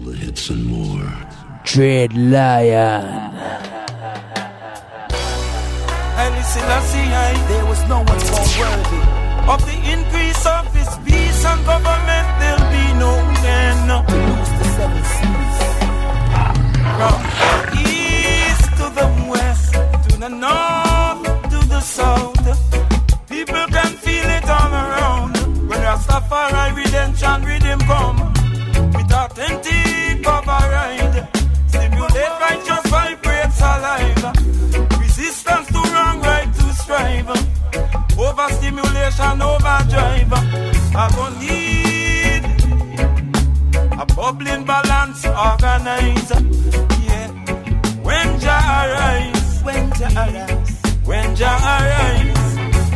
the hits and more. Dread Lion. There was no one more worthy of the increase of his peace and government. There'll be no end. Lose the 7 seas. From the east to the west, to the north, to the south, people can feel it all around. When Rastafari redemption rhythm come, with authentic override, stimulate righteous vibrates alive. Resistance to wrong, right to strive. Overstimulation, overdrive. I gon' need a bubbling balance, organize. Yeah. When Jah arise, when Jah arise, when Jah arise,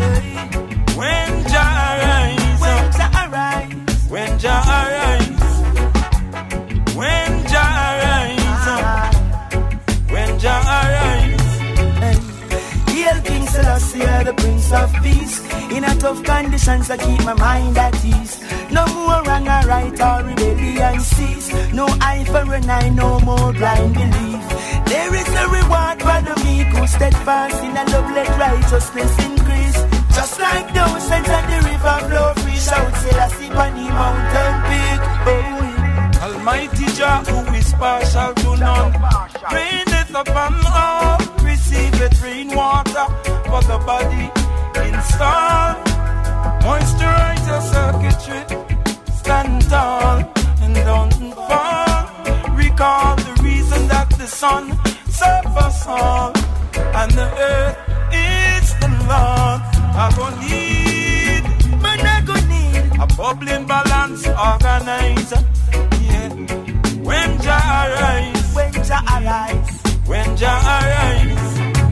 when Jah arise, when Jah arise, when Jah arise, when Jah arise, when Jah arise. Hail King Selassie, the Prince of Peace. In a tough conditions, I keep my mind at ease. No more wrong or right or rebellion cease. No eye for an eye, no more blind belief. There is a reward for the meek who steadfast in a love, let righteousness increase. Just like the oceans and the river flow free, shout Selassie on the mountain peak. Oh, Almighty Jah, who is partial to none, raineth upon all. Receive it, rainwater for the body. Install, moisturize your circuitry. Stand tall and don't fall. Recall the reason that the sun serves us all, and the earth is the Lord. I gon' need, but I gon' need a bubbling balance, organize. Yeah. When Jah arise, when Jah arise, when Jah arise,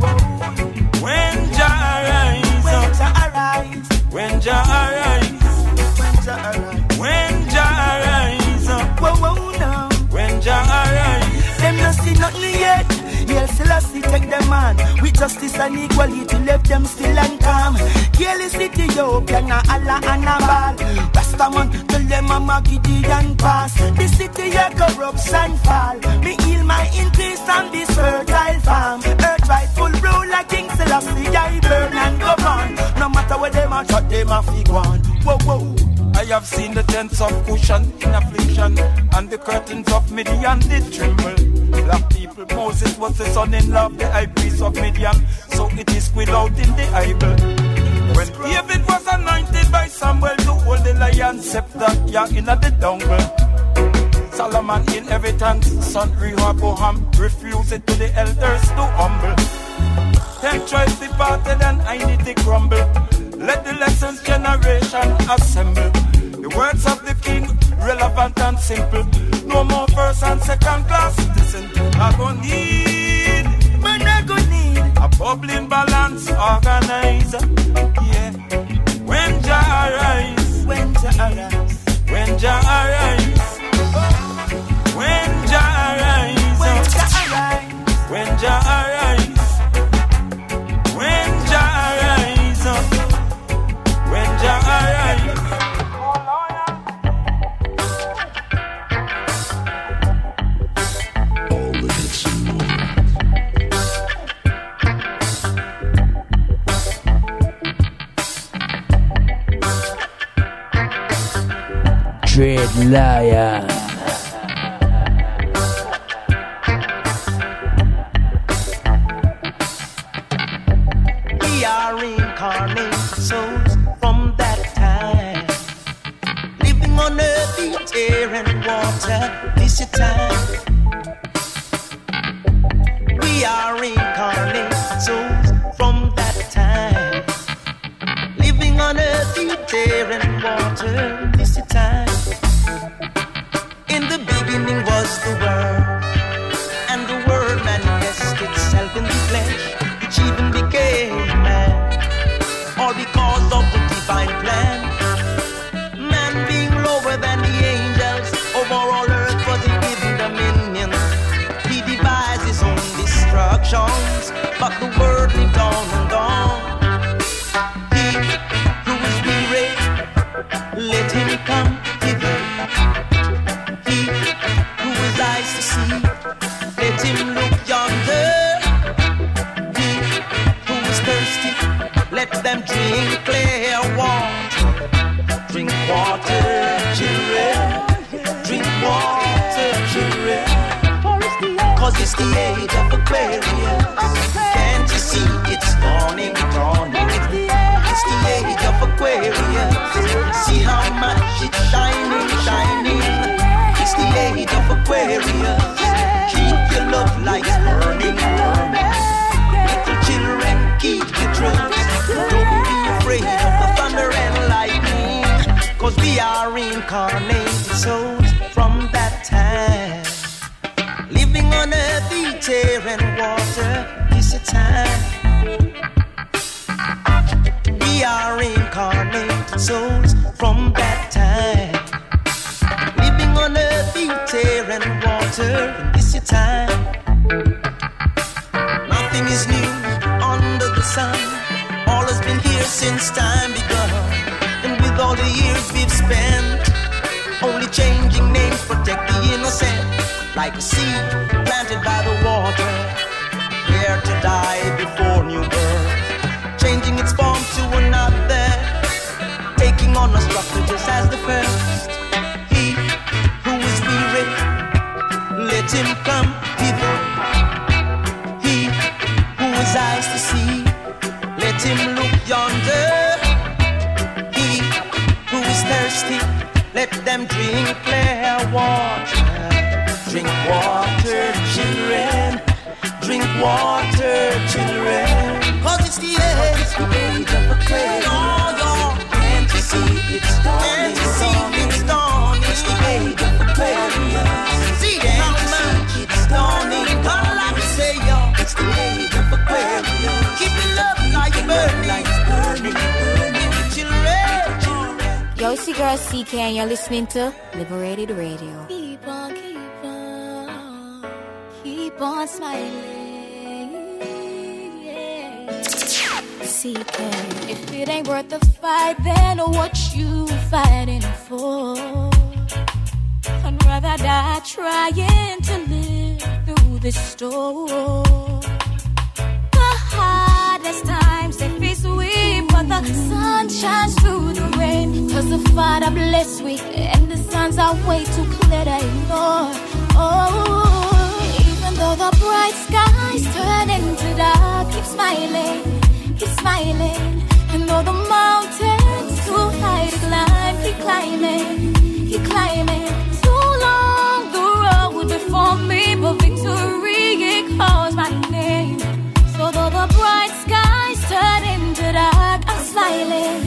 when Jah arise, when Jah arise, when Jah arise, when Jah arise, whoa whoa now, when Jah arise. Them no see nothing yet. Yes, Selassie take them on with justice and equality, left them still and calm. Careless Ethiopia, na Allah and a ball. Rastaman tell them I'm a Gideon pass. The city a corruption fall. Me heal my increase on this fertile farm. Earth rightful ruler King Selassie, I burn and go on. No matter where them a shot, them a fig one. Whoa whoa. I have seen the tents of cushion in affliction, and the curtains of Midian did tremble. Black people, Moses was the son-in-law of the high priest of Midian, so it is squid out in the Bible. When David was anointed by Samuel to hold the lion scepter, yeah, in the jungle. Solomon inheritance, son Rehoboam refused it to the elders to humble. 10 tribes departed and I need to crumble. Let the lessons generation assemble. The words of the king, relevant and simple. No more first and second class citizen. I gon' need, man, I gon' need a bubbling balance, organize. Yeah. When Jah arise, when Jah arise, when Jah arise, when Jah arise, when Jah arise, when Jah arise, when Jah arise, when Jah arise. Dread Lion. We are reincarnated souls from that time, living on earth, the air and water. This your time. We are reincarnated souls from that time, living on earth, the air and water. This your time. In the beginning was the Word, and the Word manifested itself in the flesh, which even became man, all because of the divine plan. Man being lower than the angels, over all earth was he given dominion. He devised his own destructions, but the Word lived on and on. He who is weary, let him come hither. He who is 'cause it's the age of Aquarius. Can't you see it's dawning, dawning? It's the age of Aquarius. See how much it's shining, shining. It's the age of Aquarius. Keep your love lights burning, burning. Little children, keep your trust. Don't be afraid of the thunder and lightning, 'cause we are reincarnated souls from that time. Living on earth, each air and water is a time. We are reincarnated souls from that time. Living on earth, each air and water is a time. Nothing is new under the sun. All has been here since time begun. And with all the years we've spent, only changing names protect the innocent. Like a seed planted by the water, there to die before new birth. Changing its form to another, taking on a structure just as the first. He who is weary, let him come hither. He who has eyes to see, let him look yonder. He who is thirsty, let them drink clear water. Drink water, children. Drink water, children. 'Cause it's the age of Aquarius. Can't you see it's dawning? Can't you see it's dawning? It's the age of Aquarius. See how much it's dawning. All I can say, y'all, it's the age of Aquarius. Keep your love like burning, burning, burning, children, children. Yo, it's your girl CK and you're listening to Liberated Radio. Keep on, keep on smiling. Yeah. CK, if it ain't worth the fight, then what you fighting for? I'd rather die trying to live through this storm. The hardest times they face we, but the sun shines through the rain. 'Cause the Father bless we, and the suns are way too clear to ignore. Oh, even though the bright skies turn into dark, keep smiling, keep smiling. And though the mountains too high to climb, keep climbing, keep climbing. Too long the road before me, but victory it calls my name. So though the bright skies turn into dark, I'm smiling,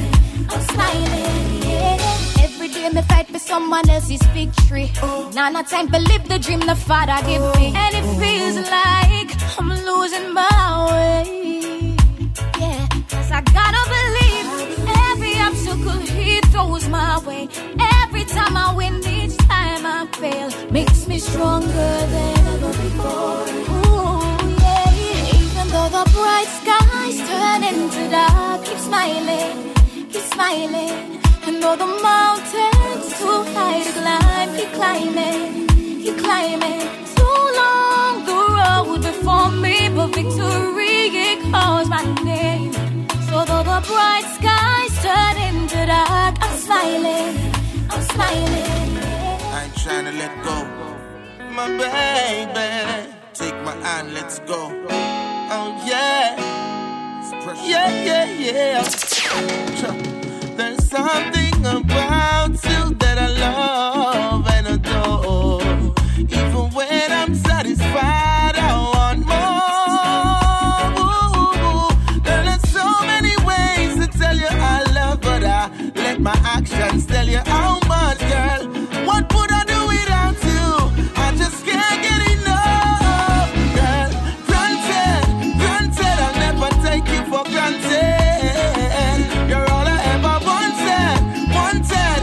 yeah. Every day me fight for someone else's victory. Now no time to live the dream the Father give me. And it feels like I'm losing my way. Yeah, 'cause I gotta believe every obstacle He throws my way. Every time I win, each time I fail, makes me stronger than ever before. Ooh, yeah. Even though the bright skies turn into dark, keep smiling, keep smiling. And though the mountains too high to climb, keep climbing, keep climbing. Too long the road before me, but victory it calls my name. So though the bright skies turn into dark, I'm smiling, yeah. I ain't trying to let go, my baby. Take my hand, let's go. Oh yeah, yeah. There's something about you that I love and adore. Even when I'm satisfied, I want more. Ooh, there are so many ways to tell you I love, but I let my actions tell you how much, girl. What would I do without you? I just can't get enough, girl. Granted, I'll never take you for granted. You're all I ever wanted.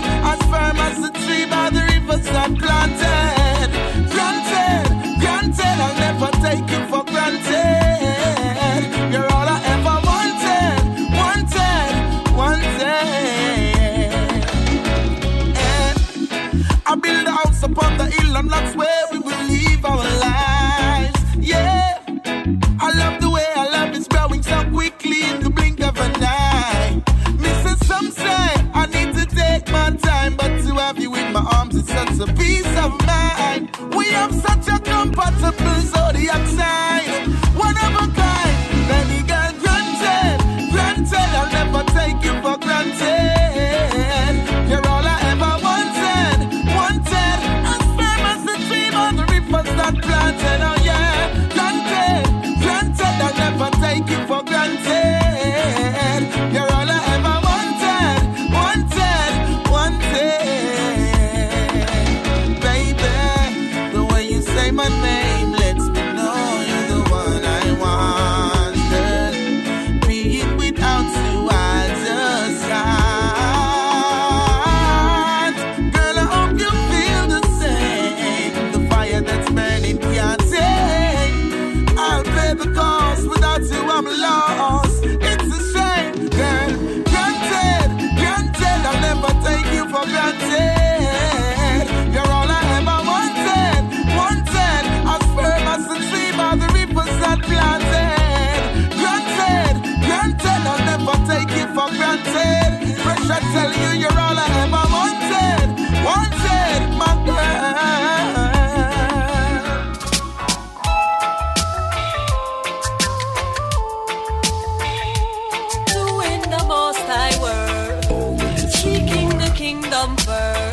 say my name lets me know you're the one I want. Be it without you, I just can't. Girl, I hope you feel the same. The fire that's burning can't take. I'll pay the cost. Without you, I'm lost. It's a shame, girl. Granted, I'll never take you for granted. You're all I ever wanted. As firm as the tree by the rivers that planted. Granted, I'll never take you for granted. Fresh, I tell you, you're all I ever wanted, my girl. Doing the most I work, seeking the kingdom first.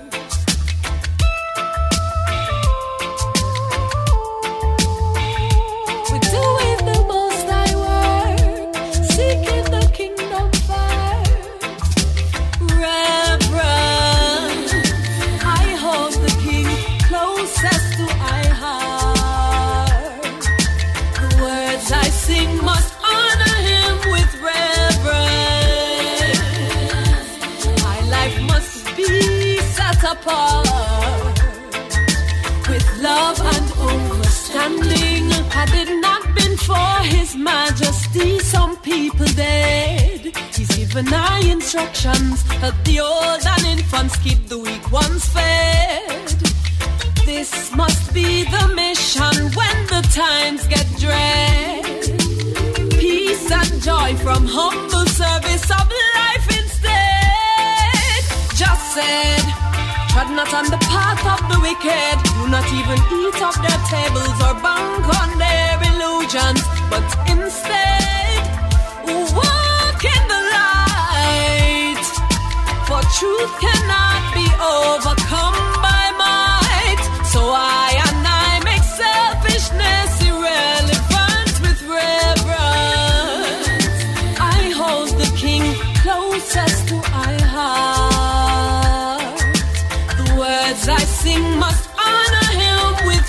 Apart. With love and understanding, had it not been for His Majesty, some people dead. He's given our instructions, help the old and infants, keep the weak ones fed. This must be the mission when the times get dread. Peace and joy from humble service of life instead. Just said, tread not on the path of the wicked. Do not even eat of their tables or bank on their illusions, but instead walk in the light. For truth cannot be overcome by might. So I make selfishness irrelevant with reverence. I hold the King closest to my heart. Words I sing must honor Him with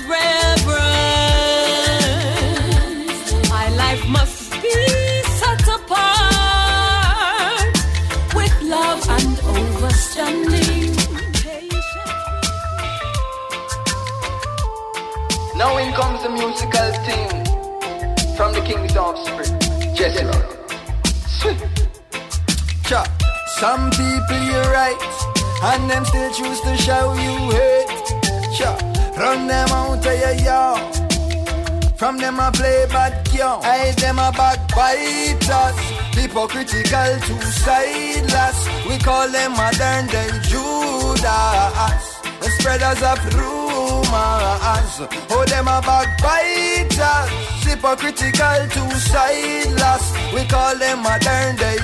reverence. My life must be set apart with love and understanding. Now in comes the musical theme from the King's Offspring, Jesse Lord. Some people you're right, and them still choose to show you hate. Run them out of your yard. From them I play bad game. I them a backbiters, hypocritical to sideless. We call them modern day Judas, the spreaders of rumors. Oh, them a backbiters, hypocritical to sideless. We call them modern day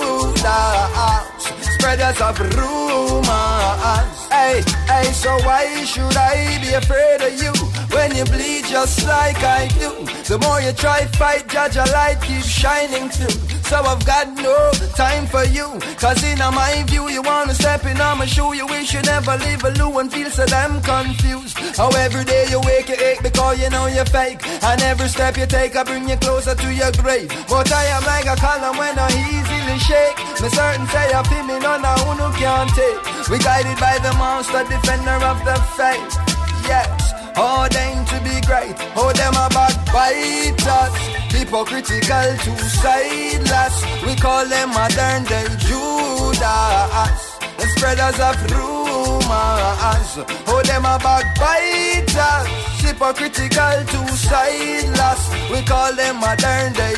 Judas, spreaders of rumors. Hey, so why should I be afraid of you when you bleed just like I do? The more you try fight, judge a light keeps shining through. So I've got no time for you, cause in my view you wanna step in on my shoe. You wish you never leave a loo and feel so damn confused. How every day you wake you ache because you know you're fake, and every step you take I bring you closer to your grave. But I am like a column when I easily shake. Me certain say I feel me none of who can't take. We guided by the monster, defender of the faith. Yes, ordained to be great. Oh, them a backbiters, hypocritical to sideless. We call them modern day Judas, the spreaders of rumors. Oh, them a backbiters, hypocritical to sideless. We call them modern day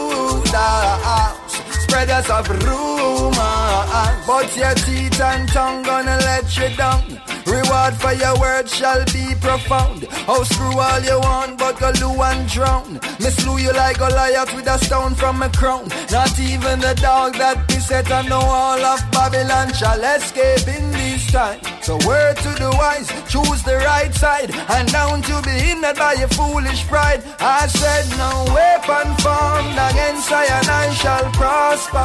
Judas, spreaders of rumors. But your teeth and tongue gonna let you down. Reward for your words shall be profound. Oh, screw all you want, but go loo and drown. Me slew you like Goliath with a stone from a crown. Not even the dog that beset on the wall of Babylon shall escape in this time. So word to the wise, choose the right side, and down to be hindered by your foolish pride. I said no weapon formed against I and I shall prosper.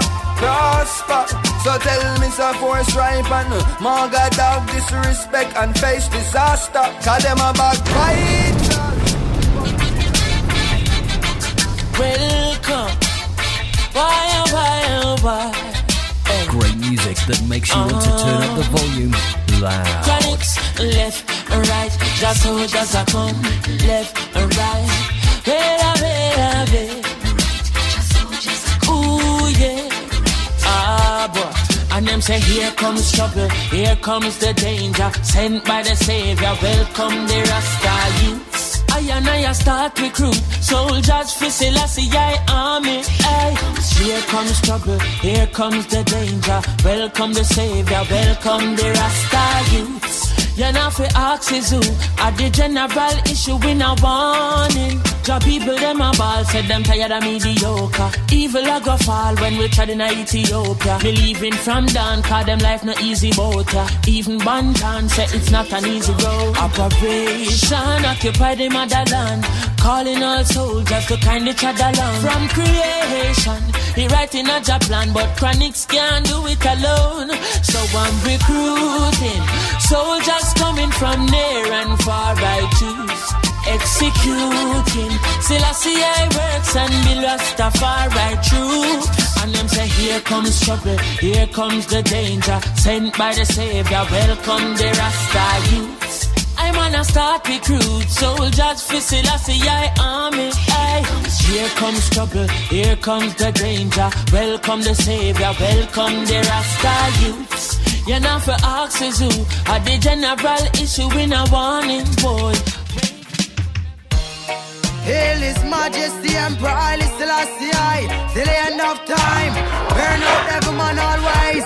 So tell me some force ripe and Maga dog disrespect and face disaster. Cause them a backbite, welcome. Why? Great music that makes you want to turn up the volume loud. Chronics, left and right, just so just a come, left and right. Wait. Ooh yeah, boy. And them say here comes trouble, here comes the danger, sent by the Savior. Welcome the Rasta youths. I start recruit soldiers for Selassie army. Aye. Here comes trouble, here comes the danger. Welcome the Savior, welcome the Rasta youths. You're not for axes who are the general issue in a warning. Job people them a ball, said them tired of mediocre. Evil a go fall when we tried in Ethiopia. Believing from down, cause them life no easy boat. Even Bantan said it's not an easy road. Operation occupy the motherland, calling all soldiers to kind each other along. From creation, he writing a job plan, but Chronics can't do it alone. So I'm recruiting soldiers coming from near and far. I choose executing Selassie works and Bill Rastafari true. And them say here comes trouble, here comes the danger, sent by the Savior. Welcome the Rasta youths. I'm on a start recruit soldiers for Selassie army. Aye. Here comes trouble, here comes the danger. Welcome the Savior, welcome the Rasta youths. You're not for axes who are the general issue in a warning, boy. Hail His Majesty Emperor Haile Selassie till the end of time. Burn out every man always.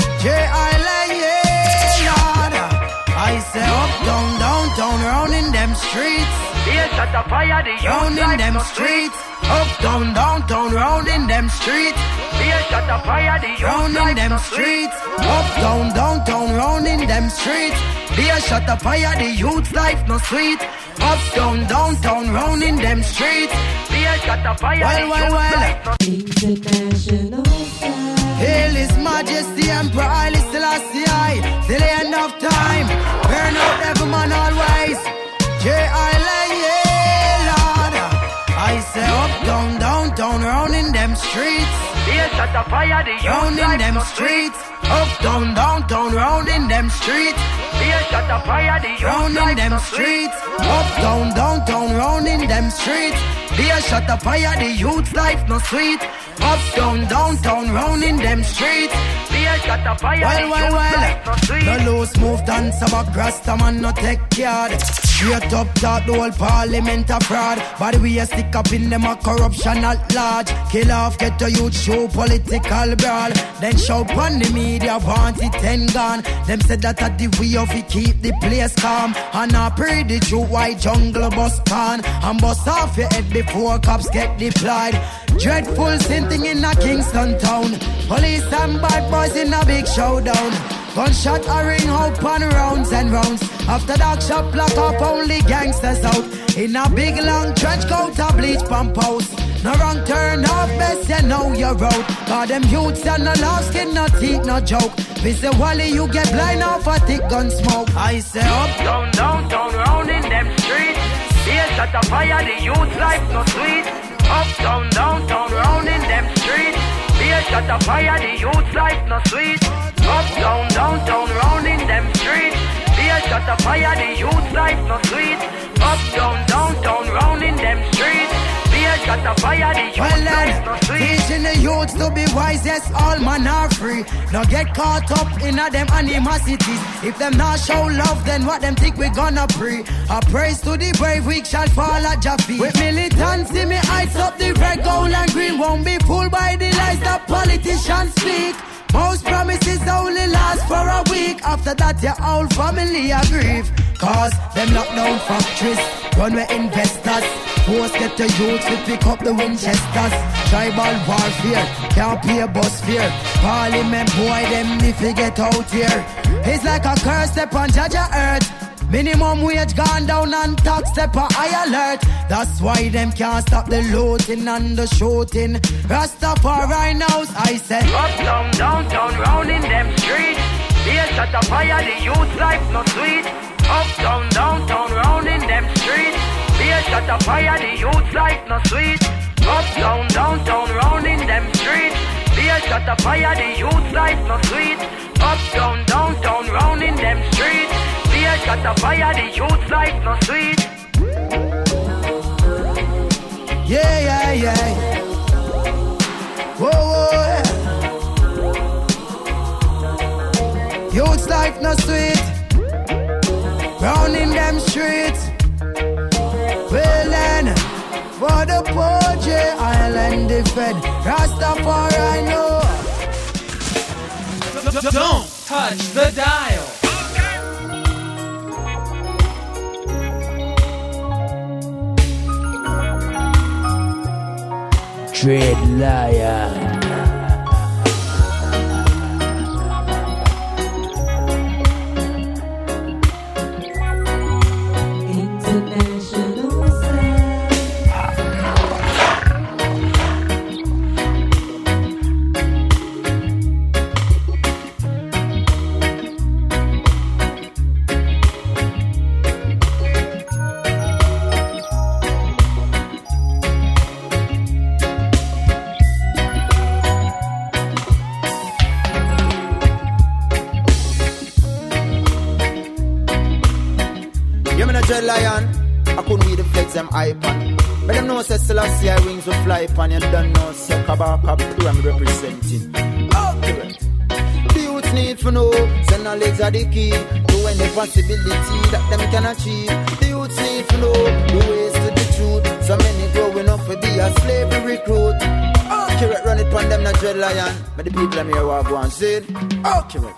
J.I.L.A. Lord. I say up, down, round in them streets. Here shut the fire, the round in them streets. Up, down, round in them streets. Here shut the fire, the round in them streets. Up, down, round in them streets. Here shut the fire, the youth's life no sweet. Up, down, round in them streets. Here shut the fire, the youth's life no sweet. International. Hail His Majesty Emperor Haile Selassie till the end of time. Burn out every man always. J.I.L.A. Lord. I say up, down, round in them streets. Here shut the fire, the round in them streets. Up, down, round in them streets. Here shut the fire, the round in them streets. Up, down, round in them streets. Here shut the fire, the youth's life no sweet. Up, down, round in them streets. Here shut the fire, the youth's life no sweet. No loose move, dance about Rasta man no take care. Straight up talk, the whole parliament a fraud. But we a stick up in them a corruption at large. Kill off, get the youth show political brawl. Then shout on the media, want it 10 gone. Them said that at the way of it keep the place calm. And I pray the true white jungle bust can. And bust off your head before cops get deployed. Dreadful sin thing in a Kingston town. Police and bad boys in a big showdown. Gunshot a ring out on rounds and rounds. After that shop lock up, only gangsters out. In a big long trench coat, a bleach pump house. No wrong turn off, best you know you're out. Cause them youths and no love skin, no teeth, no joke. We say Wally, you get blind off a thick gun smoke. I say up, down, round in them streets. Here shut the fire, the youth's life no sweet. Up, down, round in them streets. Here shut the fire, the youth's life no sweet. Up, down, round in them streets. Here shut the fire, the youth's life no sweet. Up, down, round in them streets. Here shut the fire, the youth's life no sweet. Teaching the youths to be wise, yes, all man are free. Don't get caught up in a them animosities. If them not show love, then what them think we gonna pray? A praise to the brave, we shall fall at your feet. With militancy, me eyes up the red, gold and green. Won't be fooled by the lies that politicians speak. Most promises only last for a week. After that your whole family a grieve. Cause them lock down factories, runway investors. Force get the youths to pick up the Winchesters. Tribal warfare, can't pay a bus fare. Parliament boy them if they get out here. It's like a curse step on Jaja earth. Minimum wage gone down and tax step on high alert. That's why them can't stop the looting and the shooting. Rastafari knows, I said up, down, round in them streets. Here shut the fire, the youth's life no sweet. Up, down, round in them streets. Here shut the fire, the youth's life no sweet. Uptown, downtown, round in them streets. Be a shot of fire, the youth life no sweet. Uptown, downtown, round in them streets. Be a shot of fire, the youth life no sweet. Yeah, yeah, yeah. Whoa, whoa, yeah. Youth's life no sweet. Round in them streets. Well then, for the poor J Island defend Rastafari know. Don't touch the dial. Dread Lion. Lion, I couldn't read the flex them icon. But them know say Selassie I wings will fly upon. You don't know say Kabaka Pyramid representing. Okay, the youth need to know say knowledge are the key to any possibility that them can achieve. The youth need to know the ways to the truth. So many growing up to be a slavery recruit. Accurate, run it on them not Dread Lion. But the people them here will go and say accurate.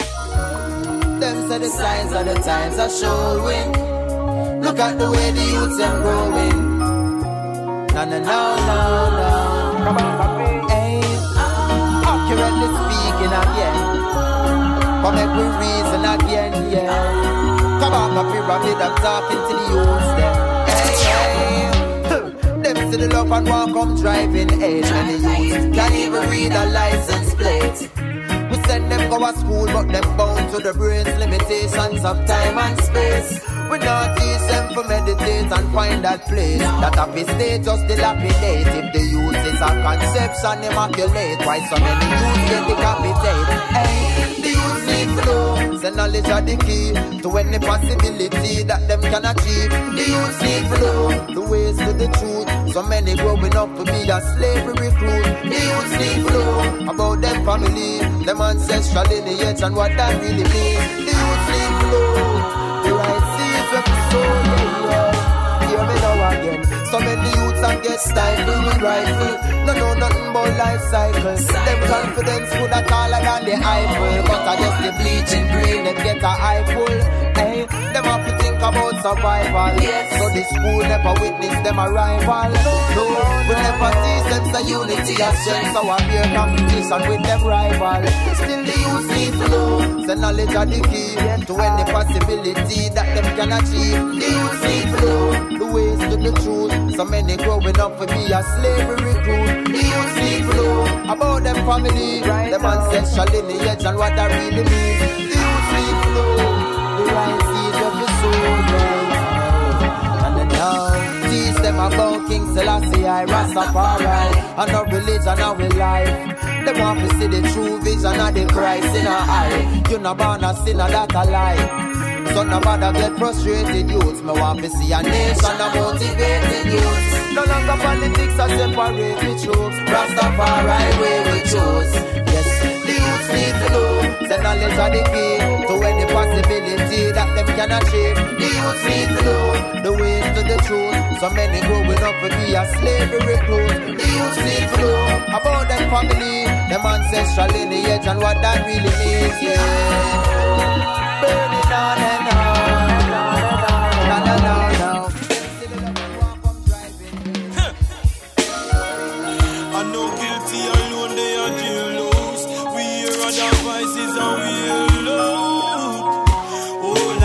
Them say the signs of the times are showing. Look at the way the youths are growing. No, no, no, no, no. Come on, papi. Hey, accurately speaking again. Come make we reason again, yeah. Come on, papi, rapid, I'm talking to the youths then. Hey, hey. Them see the love and want come driving age. And the youths can't even read a license plate. We send them go to school, but them bound to the brain's limitations of time and space. We not teach them to meditate and find that place. That happy state just dilapidate. If the youth is a conception immaculate, why so many youths get decapitate? Hey, the youth need to know. Say knowledge are the key to any possibility that them can achieve. The youth need to know the ways to the truth. So many growing up to be a slavery recruit. The youth need to know about them family, them ancestral lineage and what that really means. The youth need to know the right seeds of the soul, yeah. Hear me now again. So many youths and get stifled with rifle. No know nothing about life cycle. Them confidence could have taller than the Eiffel. But I just the bleaching brain, them get a eye full. Hey, them have to think about survival. Yes. So the school never witness them arrival. No, we never teach them the unity of strength. So I fear competition with them rival. Still the youth need to know. The knowledge of the key to any possibility that them can achieve. The youth need to know the ways to the truth. So many growing up to be a slavery recruit. The youth need to know about them family, them ancestral lineage and what that really means. The youth need to know the right seeds of the soul, and then now teach them about King Selassie I Rastafari and our religion, our life. They want to see the true vision of the Christ in our eye. You not born a sinner, that a lie. So no matter get frustrated youths. Me want to see a nation of motivated youths. No longer politics are separate the truth. Rastafari way we choose. Yes, the youths need to know the knowledge of the key to any possibility that them can achieve. The youths need to know the ways to the truth. So many growing up to be a slavery recruit. The youths need to know about them family, them ancestral lineage and what that really means. Yeah, burning on and on. No. I know guilty alone they are jail lows. We hear other voices and we alone. Oh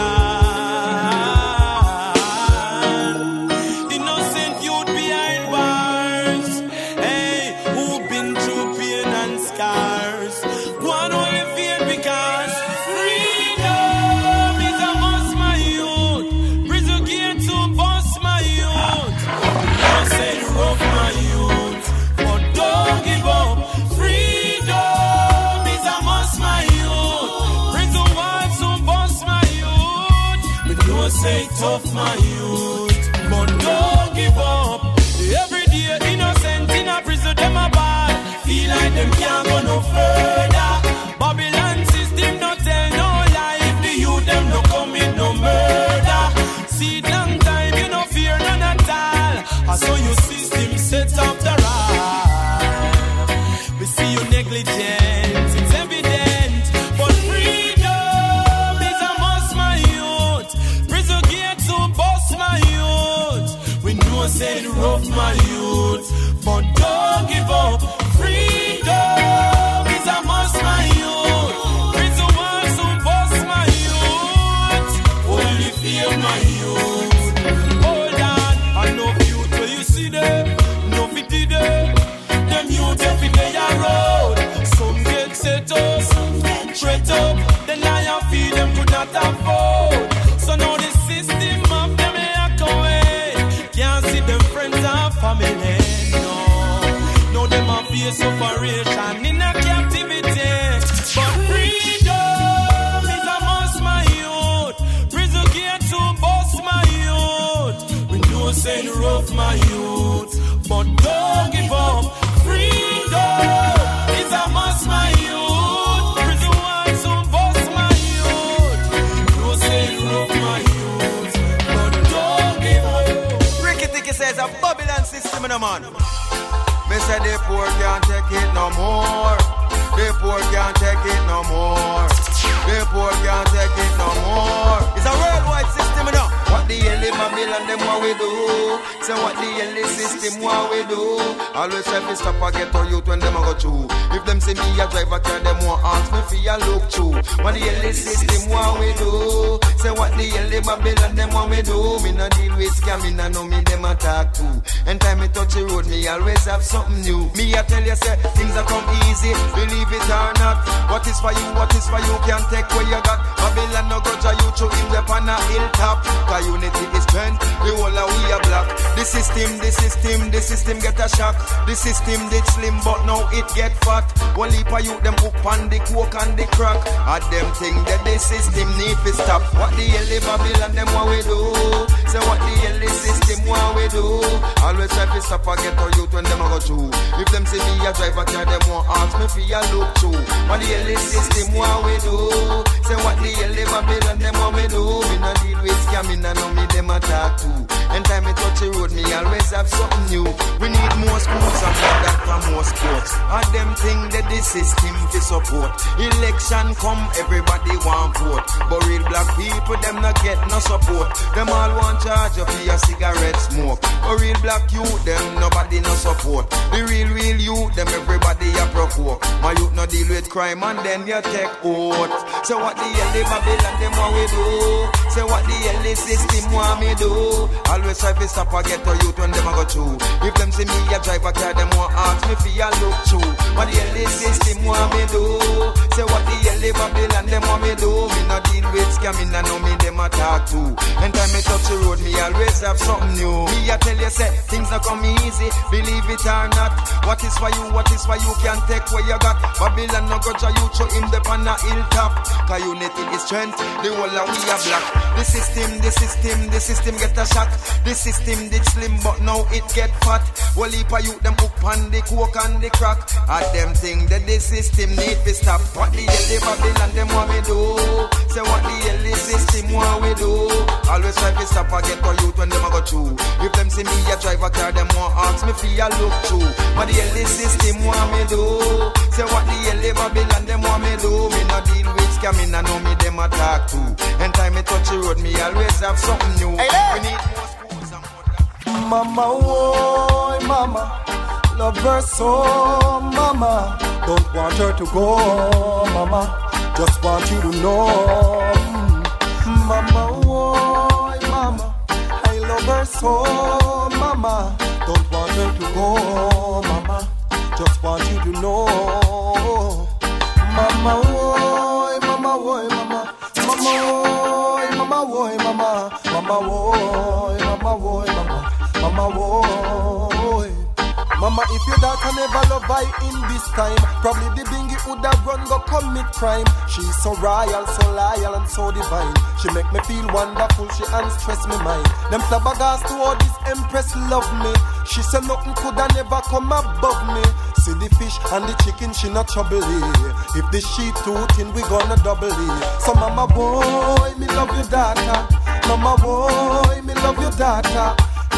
Lord, innocent youth behind bars. Hey, who been through pain and scars. One only fear because freedom is a must, man. I saw your system set up the right. We see you negligent, it's evident. But freedom is a must, my youth. Prison gate to bust, my youth. We know say it rough, my youth. But don't give up. Freedom is a must, my youth. Prison wants to bust, my youth. Only fear, my youth. Hold on, I know youth where you see them. No pity them. Them youth every day a road. Some get set up, some get straight up. The lion feed them could not afford. So now the system of them ain't away. Can't see them friends and family. No, them a face separation in a captivity. But freedom is a must, my youth. Prison gate to bust, my youth. We know say rough, my youth. But don't give up. Freedom is a must, my youth. Prison wants to bust, my youth. No say rough, my youth. But don't give up. Ricky Ticky says a Babylon system in a man. Me say the poor can't take it no more. The poor can't take it no more. The poor can't take it no more. It's a worldwide system, you know. What the hell is Babylon, them what we do? Say what the hell is system, what we do? Always try to stop and get to youth when them a go through. If them see me a drive a car, them won't ask me for a look through. What the hell is system, what we do? Say what the hell is Babylon, them what we do? Me no deal with scam, me no know me them attack too. And time me touch the road, me always have something new. Me I tell you say things a come easy, believe it or not. What is for you, can't take what you got. Babylon no grudge you to him the pan a hilltop. Cause unity is strength, the whole of we are black. The system get a shock. The system did slim but now it get fat. One leap of you them hook on the coke and the crack. At them thing that the system need to stop. What the hell is Babylon them what we do? Say what the hell is system what we do? Always try to stop and get to youth when them a go through. If them see me a drive a car, them won't ask me for a look through. What the hell is system what we do? Say what the hell is Babylon them what we do? Me no deal with scam, me no know me them attack too. And time me touch the road, me always have something new. We need more schools and more that for more sports. And them thing that the system to support. Election come, everybody want vote. But real black people, them not get no support. Them all want charge of your cigarette smoke. But real black youth, them nobody no support. The real youth, them everybody a provoke. My youth no deal with crime and then you take oath. So what the hell the Babylon, them what we do? Say what the hell the system want me do? Always try to stop and get to youth when them a go through. If them see me a drive a car, them won't ask me for a look through. What the hell the system want me do? Say what the hell the Babylon, them want me do? Me no deal with scam, me no know me them attack too. And time me touch the road, me always have something new. Me I tell you say, things not come easy, believe it or not. What is for you, can't take what you got. Babylon no grudge you, show him the pan a hilltop. Cause unity is strength, the whole of we are black. The system get a shock. The system did slim but now it get fat. Well heap of youth them hook on the coke and the crack. At them thing that the system need to stop. What the hell the Babylon them want me do? Say what the hell the system want we do? Always try to stop and get to youth when them a go through. If them see me a drive a car, them won't ask me for a look through. What the hell the system want me do? Say what the hell the Babylon them want me do? Me no deal with scam, me no know me them attack too. And time me touch the road, me always have something new. We need more schools and more that. Mama, oh mama, love her so, mama. Don't want her to go, mama. Just want you to know, mama, oh mama, I love her so, mama. Don't want her to go, mama. Just want you to know, mama, oh mama, oh mama, mama, oh mama, oh mama, mama, oh mama, oh mama, mama, oh. Mama, if your daughter never love I in this time, probably the bingy would have run go commit crime. She's so royal, so loyal and so divine. She make me feel wonderful, she unstress me mind. Them sabagas to all this empress love me. She said nothing coulda never come above me. See the fish and the chicken, she not trouble it. If the sheep too thin, we gonna double it. So mama boy, me love your daughter. Mama boy, me love your daughter.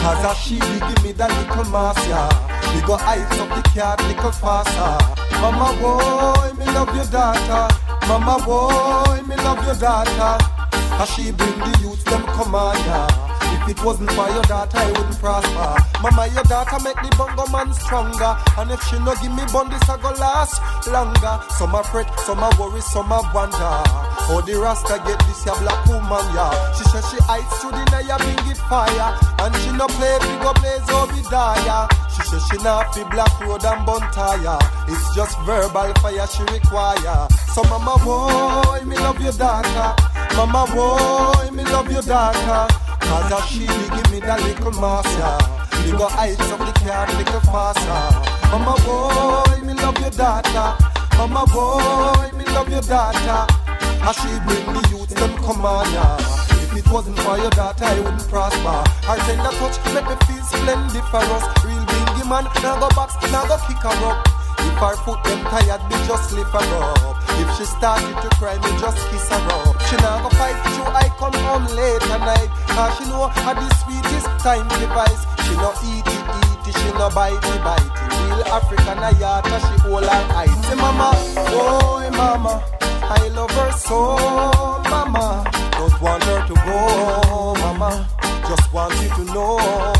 Cause a she give me the little mass, yeah. We go ice up the cat little faster. Mama boy, me love your daughter. Mama boy, me love your daughter. As she bring the youth, them come on, yeah. If it wasn't for your daughter, I wouldn't prosper. Mama, your daughter make the bongo man stronger. And if she no give me bun, this a go last longer. Some a fret, some a worry, some a wonder. Oh, the Rasta get this ya black woman, yeah. She says she hides to the night, bring it fire. And she no play, we go blaze Obadiah. She says she not fi black road and bun tire. It's just verbal fire she require. So mama boy, me love your daughter. Mama boy, me love your daughter. Cause a she give me that little mass, yeah. We go ice up the car little faster. Mama boy, me love your daughter. Mama boy, me love your daughter. As she bring the youth, them come on, yeah. If it wasn't for your daughter, I wouldn't prosper. Her tender touch make me feel splendid for us. Real bingy man, now go box, now go kick her up. If her foot them tired, me just lift her up. If she started to cry, me just kiss her up. She now go fight through, I come home late at night. Cause she know how the sweetest time device. She no eat it, she no bite it. Real African ayata, she hold her eyes. Say mama, oh mama, I love her so, mama. Don't want her to go, mama. Just want you to know,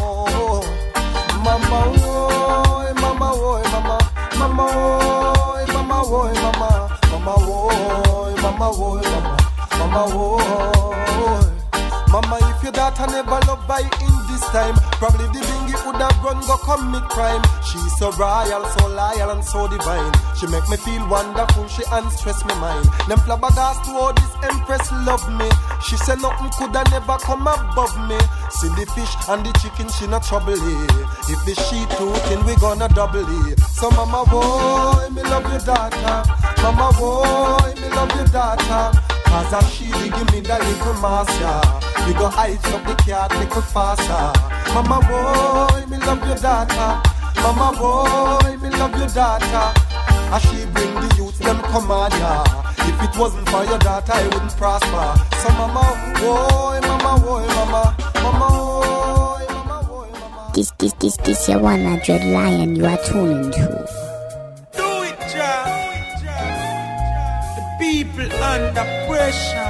mama, oh, mama, oh, mama, mama, oh, mama, oh, mama, mama, oh, mama, oh, mama, mama, oh. Mama, if your daughter never loved by in this time, probably the bingy would have run go commit crime. She's so royal, so loyal and so divine. She make me feel wonderful, she unstress me mind. Them flabbergasted to how this empress love me. She said nothing coulda never come above me. See the fish and the chicken, she not trouble it. If the sheep too thin, we gonna double it. So mama boy, me love your daughter. Mama boy, me love your daughter. Cause a she give me the little mass, yeah. We go ice up the cat little faster. Mama boy, me love your daughter. Mama boy, me love your daughter. As she bring the youth, them come on, yeah. If it wasn't for your daughter, I wouldn't prosper. So mama boy, mama boy, mama, mama boy, mama boy, mama. This your 100 Lion you are tuning to. Do it, Jah. The people under pressure.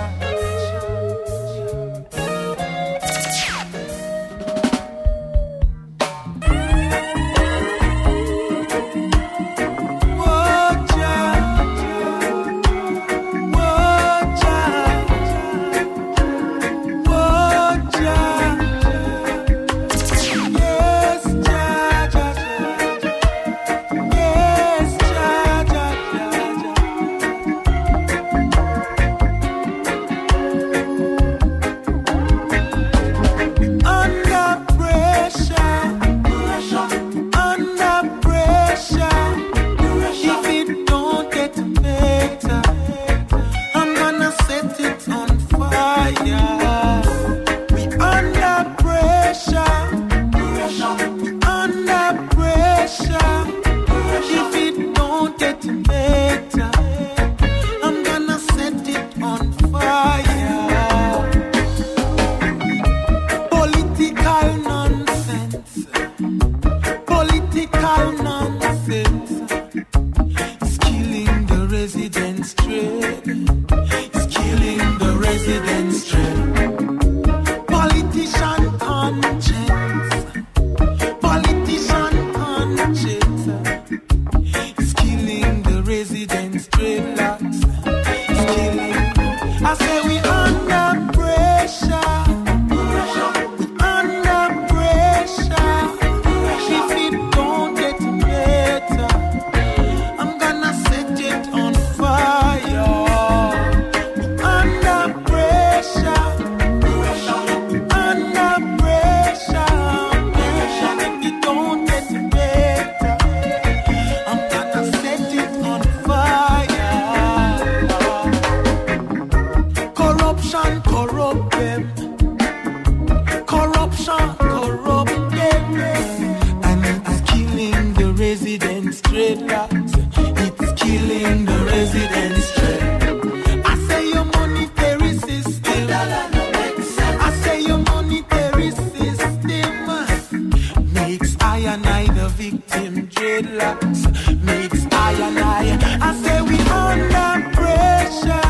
dreadlocks makes I and I say we under pressure.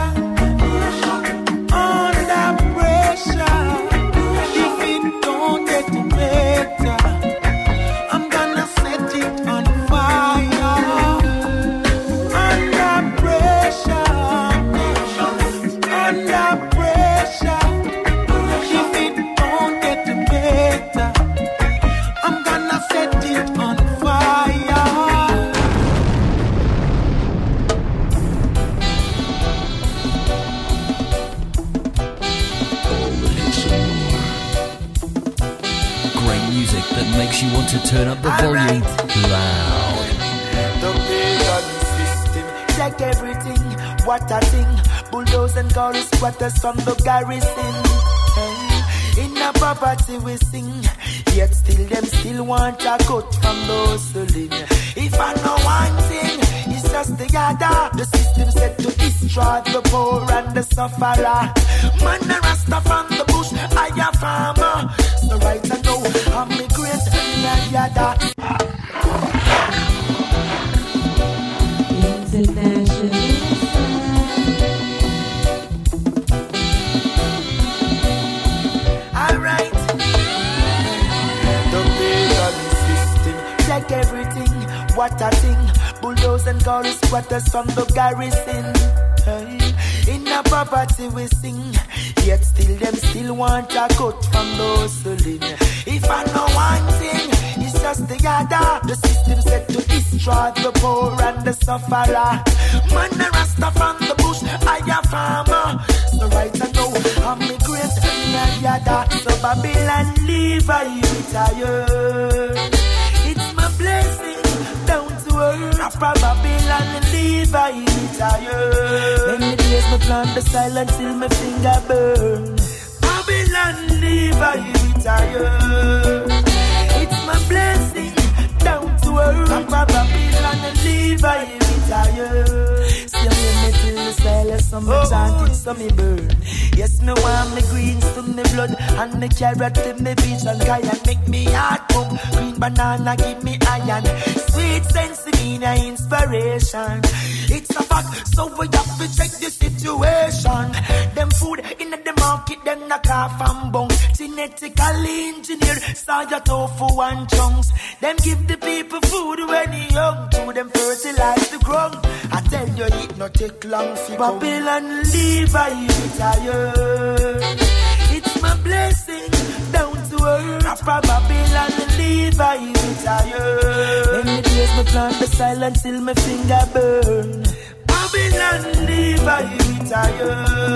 Under pressure. If it don't get better, I'm gonna set it on fire. Under pressure. Under pressure. If it don't get better, I'm gonna set it on fire. Great music that makes you want to turn up the volume loud. The pagan system, check everything, what a thing. Bulldoze and chorus squatters from the garrison. Hey, in a poverty we sing, yet still them still want a cut from those hustling. If I know one thing, it's just the other. The system set to destroy the poor and the sufferer. Man a rasta from the bush, I a farmer. So right I know I'm a great and a yada. Alright. The pagan system, check everything, what a thing. Bulldoze and chorus squatters from the garrison. Hey, in a poverty we sing, yet still them still want a cut from those hustling. If I know one thing, it's just the other. The system set to destroy the poor and the sufferer. Man a rasta from the bush, I a farmer. So right I know I'm a great and a yada. So Babylon leave I retire. It's my blessing down to earth. After Babylon leave I retire. When the days me plant the silent till my finger burn. Babylon leave I retire. It's my blessing down to earth. After Babylon leave I retire. See me till the silence, some me chant it, some me burn. Yes, me want me greens to me blood and me carrot to me vision. Kaya make me heart pump. Green banana give me iron. Sweet sense me na inspiration. It's a fact, so we have to check the situation. Them food in the market, them knock off and bung. Genetically engineered, soya tofu and chunks. Them give the people food when they young. To them fertilize the ground. I tell you it no take long for Babylon leave I retire. It's my blessing down to earth. After Babylon leave I retire. When the days me plant the silent till my finger burn. Babylon leave I retire.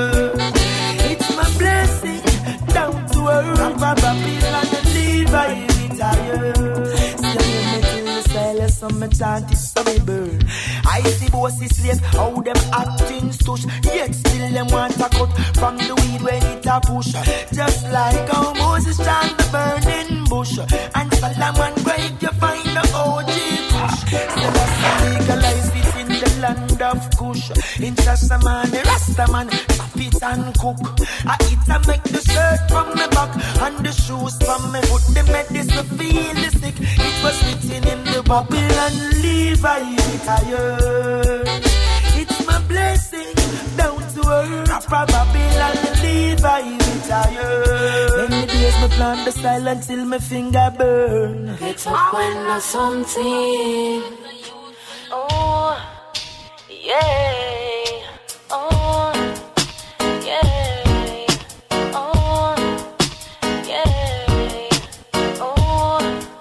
It's my blessing down to earth. After Babylon leave I retire. Still me till the silence, some me chant it, some me burn. I see bosses slave, how them acting stush. Yet still them want a cut from the weed when it a push. Just like how Moses chant the burning bush. And Solomon break you find the OG push. So let's legalize it in the land of Kush. In Shashaman, the Rastaman, chop it and cook. I eat and make the shirt from my back and the shoes from my foot. The medicine feel the sick. It was written in the Babylon leave I retire. It's my blessing down to earth. After Babylon leave I retire. When the days me plant the silent till my finger burn. Get up when or something. Oh, yeah. Oh, yeah. Oh, yeah. Oh.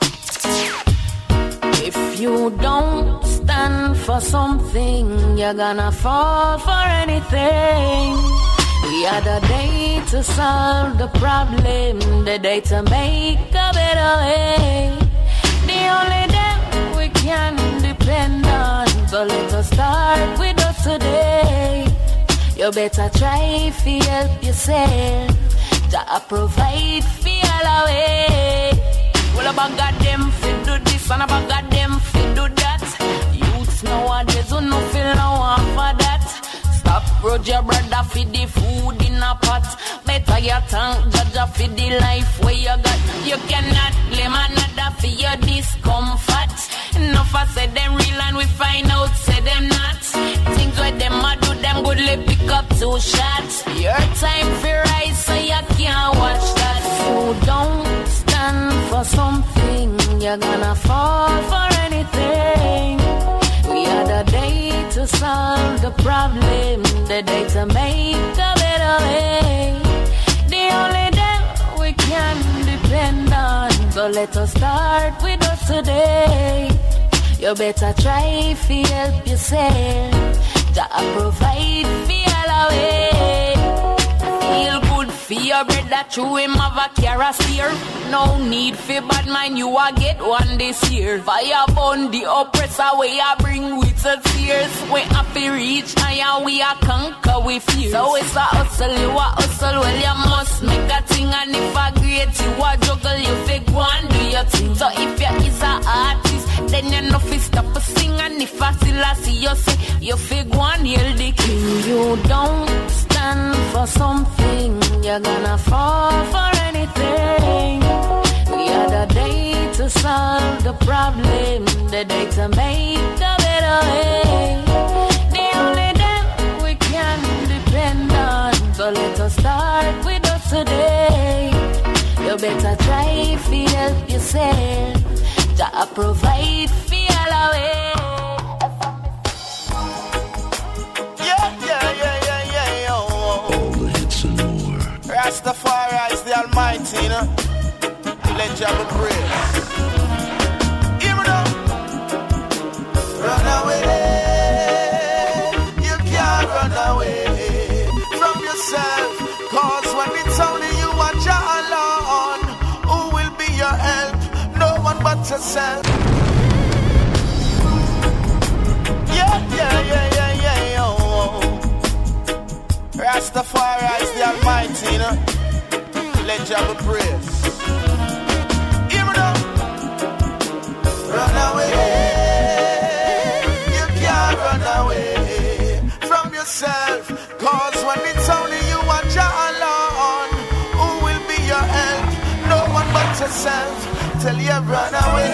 If you don't stand for something, you're gonna fall for anything. We are the day to solve the problem, the day to make a better way. The only day we can depend on, so let us start with us today. You better try to help yourself, Jah provide for all away. Well, about God them fit do this and about God them fit do that. Youths nowadays who no feel no one for that. Stop grudge your brother for the food in a pot. Better you thank Jah for the life where you got. You cannot blame another for your discomfort. Enough I said them real and we find out say them not. Things where them a do them goodly pick up 2 shots. Your time for rise so you can't watch that. So don't stand for something, you're gonna fall for anything. We had a day to solve the problem, the day to make a better way. The only day we can depend on, so let us start with us today. You better try to help yourself, to provide for all away. Feel good for your bread that you him have a kerosene. No need for bad mind, you a get one this year. Fire burn the oppressor, we a bring with the tears. We happy reach higher, we a conquer with fear. So it's a hustle, you a hustle, well you must make a thing. And if a great, you a juggle, you fake one, do your thing. So if you is a artist, then you know fi stop a sing. And if I still a see you say, you fake one, hail the king. You don't stand for something, you're gonna fall for anything. We had a day to solve the problem, the day to make a better way. The only day we can depend on, so let us start with us today. You better try to help yourself, to provide for all away. Rastafari is the Almighty, you know. Let you have a praise. Hear me now. Run away. You can't run away from yourself. Cause when it's only you and Jah alone, who will be your help? No one but yourself. Yeah. Rastafari is the Almighty, you know. Let you have a praise. Hear me now. Run away. You can't run away from yourself. Cause when it's only you and Jah alone, who will be your help? No one but yourself. Tell you run away.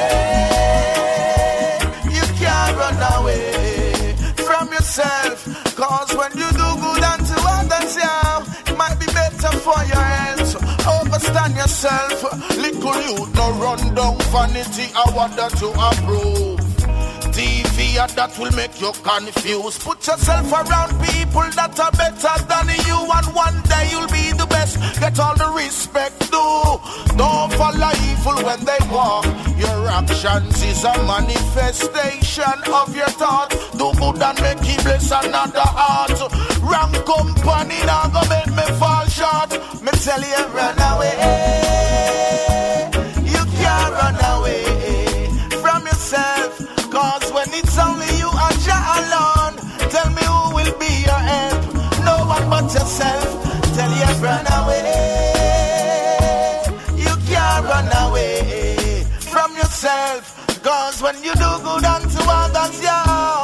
You can't run away from yourself. Cause when you do good unto others, yeah, it might be better for your health. Overstand yourself. Little youth no run down vanity. I want that to approve. TV that will make you confused. Put yourself around people that are better than you, and one day you'll be the best. Get all the respect due. Don't follow evil when they walk. Your actions is a manifestation of your thought. Do good and make it bless another heart. Wrong company now go make me fall short. Me tell you run away. You can't run away from yourself. Cause when it's only you and Jah alone, tell me who will be your help? No one but yourself. Tell you run away. You can't run away from yourself. Cause when you do good unto others, yeah.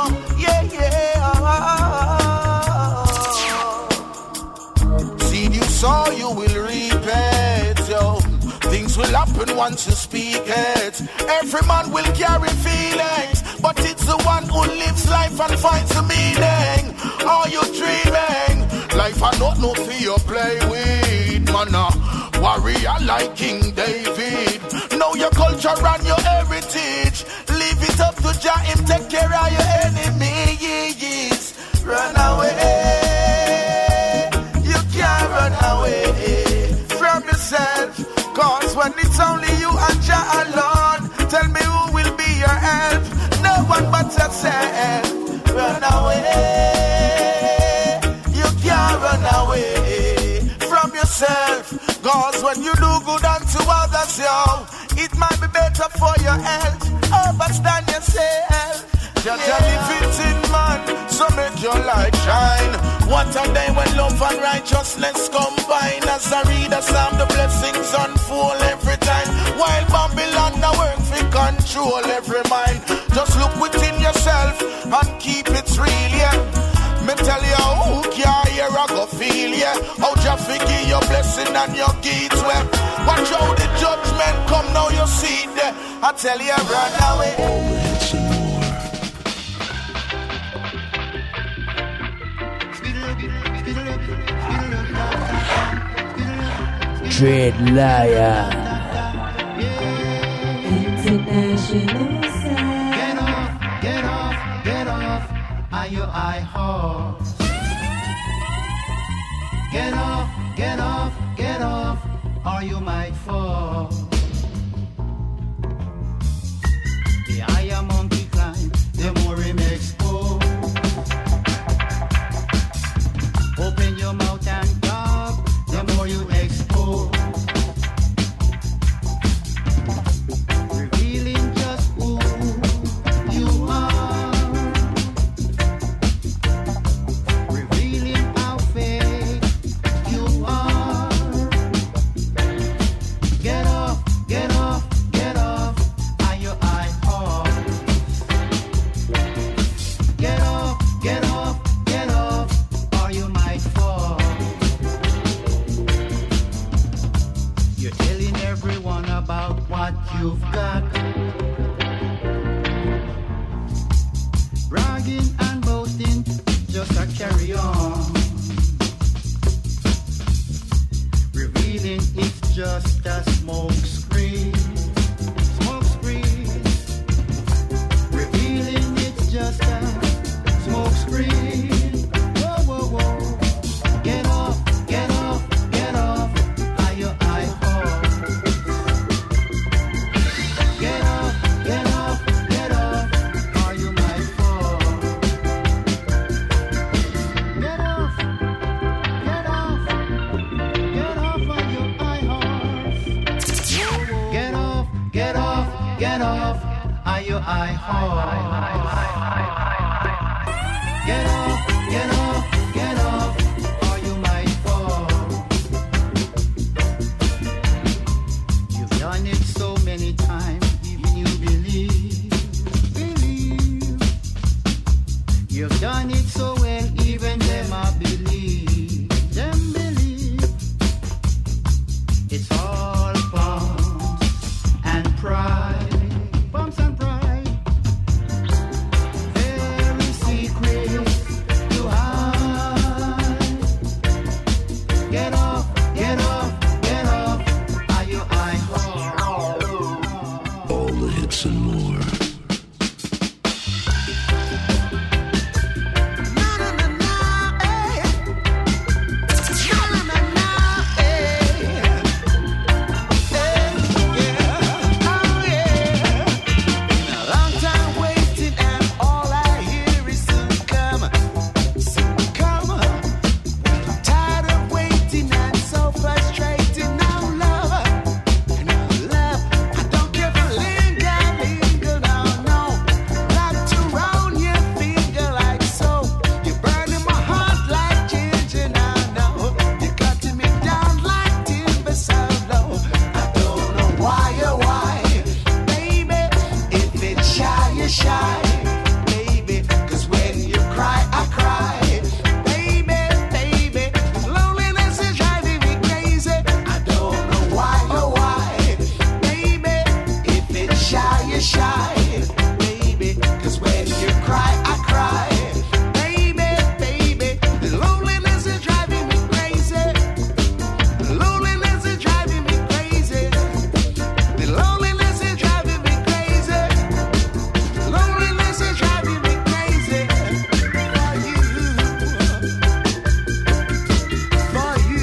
Seed you sow, you will reap it, yo. Things will happen once you speak it. Every man will carry feelings, but it's the one who lives life and finds the meaning. Are you dreaming? Life I don't know for you play with, man. Warrior like King David. Know your culture and your heritage. Leave it up to Jah, him take care of your enemies. Run away. You can't run away from yourself. Cause when it's only you and Jah alone, tell me who will be your help? No one but yourself. Run away. You can't run away from yourself. Cause when you do good unto others, yo, it might be better for your health. Overstand yourself. Just live it in man, so make your light shine. What a day when love and righteousness combine. As I read a psalm, the blessings unfold every time. While Babylon now work for control every mind. Just look within yourself and keep it real, yeah. Me tell you who can't hear I go feel, yeah. How Jah forgive your blessing and your gifts, well. Watch how the judgment come, now you see there. I tell you run away. Dread Lion. International sound. Get off, get off, get off. Are you I horse? Get off, get off, get off, or you might fall. The higher monkey climb, the more him expose. Open your mouth and talk, the more you expose. Revealing just who you are. Revealing how fake you are. Get off, get off, get off. Are you I horse? Get off, get off, get off, or you might fall. You're telling everyone about what you've got. Bragging and boasting, just a carry on. Revealing it's just a smoke screen. Smoke screen. Revealing it's just a smoke screen. Whoa, whoa, whoa. Get off, get off, get off. Are you I horse? Get off, get off, get off. Or you might fall. Get off, get off, get off. Are you I horse? Get off, get off, get off. Are you I horse? Get off, get off, get off, or you might fall. You've done it so many times, even you believe. You've done it so well, even them I believe. Them believe. It's all bumps and pride. Bumps and pride. Very secret to hide. Get off, get off, get off. Are you I horse? All the hits and more. Long time waiting and all I hear is soon come. Soon come. Tired of waiting and so frustrated now, love. Love, I don't care for linger, no, no. Wrapped around your finger like so. You're burning my heart like ginger now, no. You're cutting me down like timber so low. I don't know why, oh why, baby. If it's shy, you're shy, baby. 'Cause when you cry, I cry, baby, baby. Loneliness is driving me crazy. I don't know why, oh why, baby. If it's shy, you're shy, baby. 'Cause when you cry, I cry, baby, baby. The loneliness is driving me crazy. The loneliness is driving me crazy. The loneliness is driving me crazy. Loneliness is driving me crazy. For you, for you.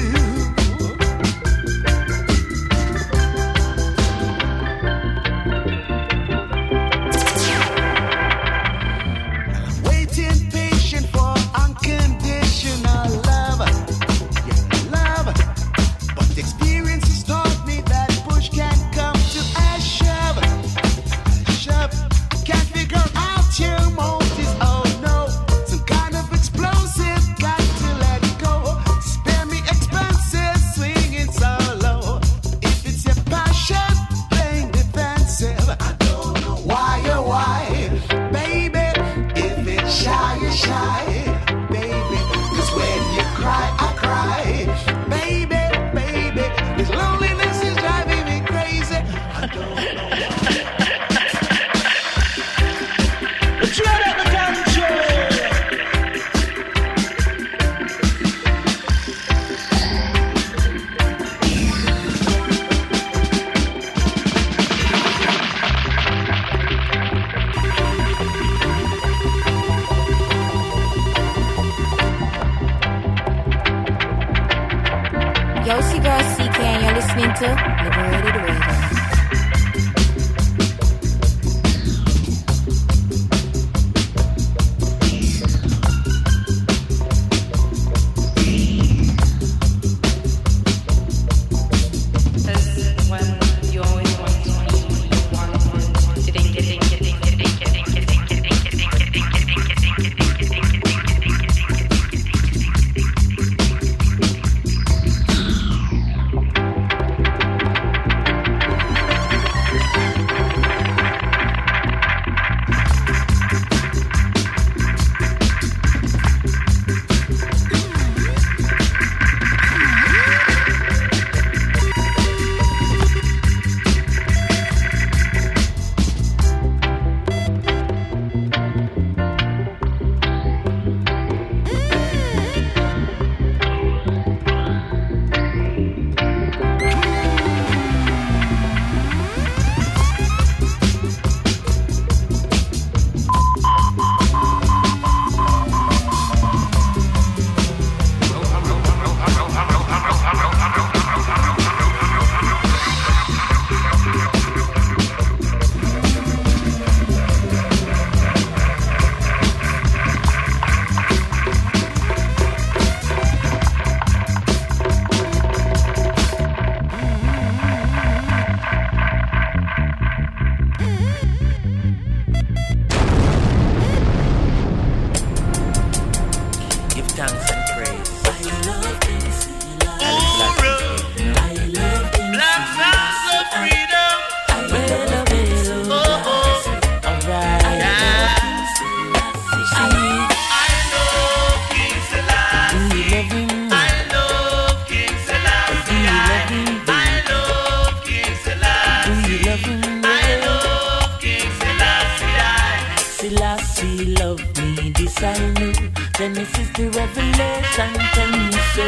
Waiting patient for unconditional love. Yeah, love. But experience has taught me that push can't come to a shove. Shove. Can't figure out your motives. Oh no. Some kind of explosive. Got to let go. Spare me expenses. Swinging so low. If it's your passion, playing defensive. I don't know why, oh why, baby. If it's shy, you're shy, baby. 'Cause when you cry, I cry, baby, baby. This loneliness is driving me crazy. I don't know why. Dread at the control. to Liberated Radio. Genesis to Revelation, tell me so.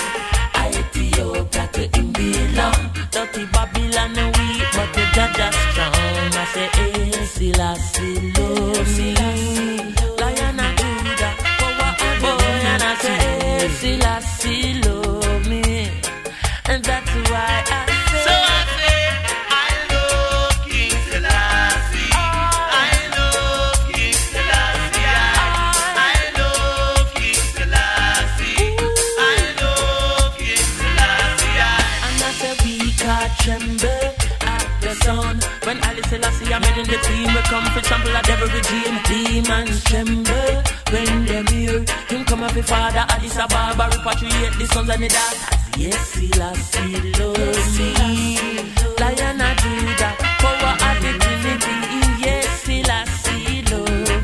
Ethiopia to Babylon, dirty Babylon weak, but the judge is strong. I say, Selassie love me, Lion of Judah, power and bone. And I say, Selassie love me, and that's why I say. So I say, I love King Selassie. I love King Selassie. I love King Selassie. I love King Selassie. And I say, we can't tremble at the sound. When Alice Selassie I'm in the team, we come for sample at every regime. Demons tremble when them hear him come up with Father Addis Ababa, repatriate the sons and the daughters. Yes, Selassie love me, Lion of Judah, power of the Trinity. Yes, Selassie love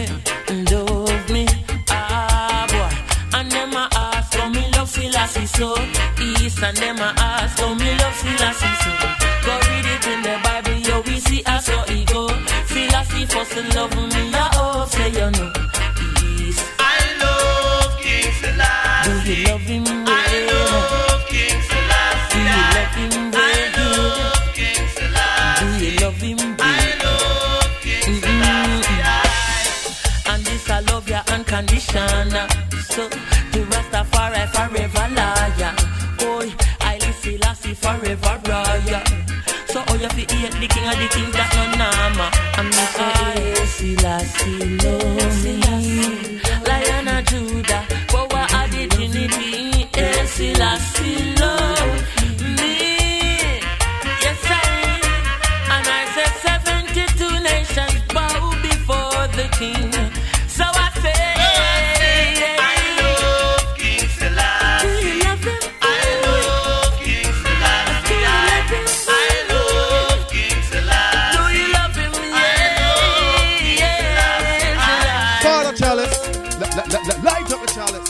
me, ah boy. And them a ask how me love Selassie so. East and them a ask how me love Selassie so. Go read it in the Bible, yo, we see us so he go. Selassie first to love me, I hope say you know. East, I love King Selassie. Do you love him well? I love King Selassie. Do you love him well? I love King Selassie. Do you love him well? I love King Selassie. And this I love ya unconditional. So the Rastafari forever liar. Boy, I live Selassie forever royal. So all you fi hate the king of the kings that no nama. And me say, Selassie love me, Lion of Judah, power of the Trinity. Selassie love me, yes I. And I say 72 nations bow before the king. So I say, I love King Selassie. Do you love him? I love King Selassie. Do you love him? I love King Selassie. Do you love him? Yeah. Father Chalice, light up the chalice.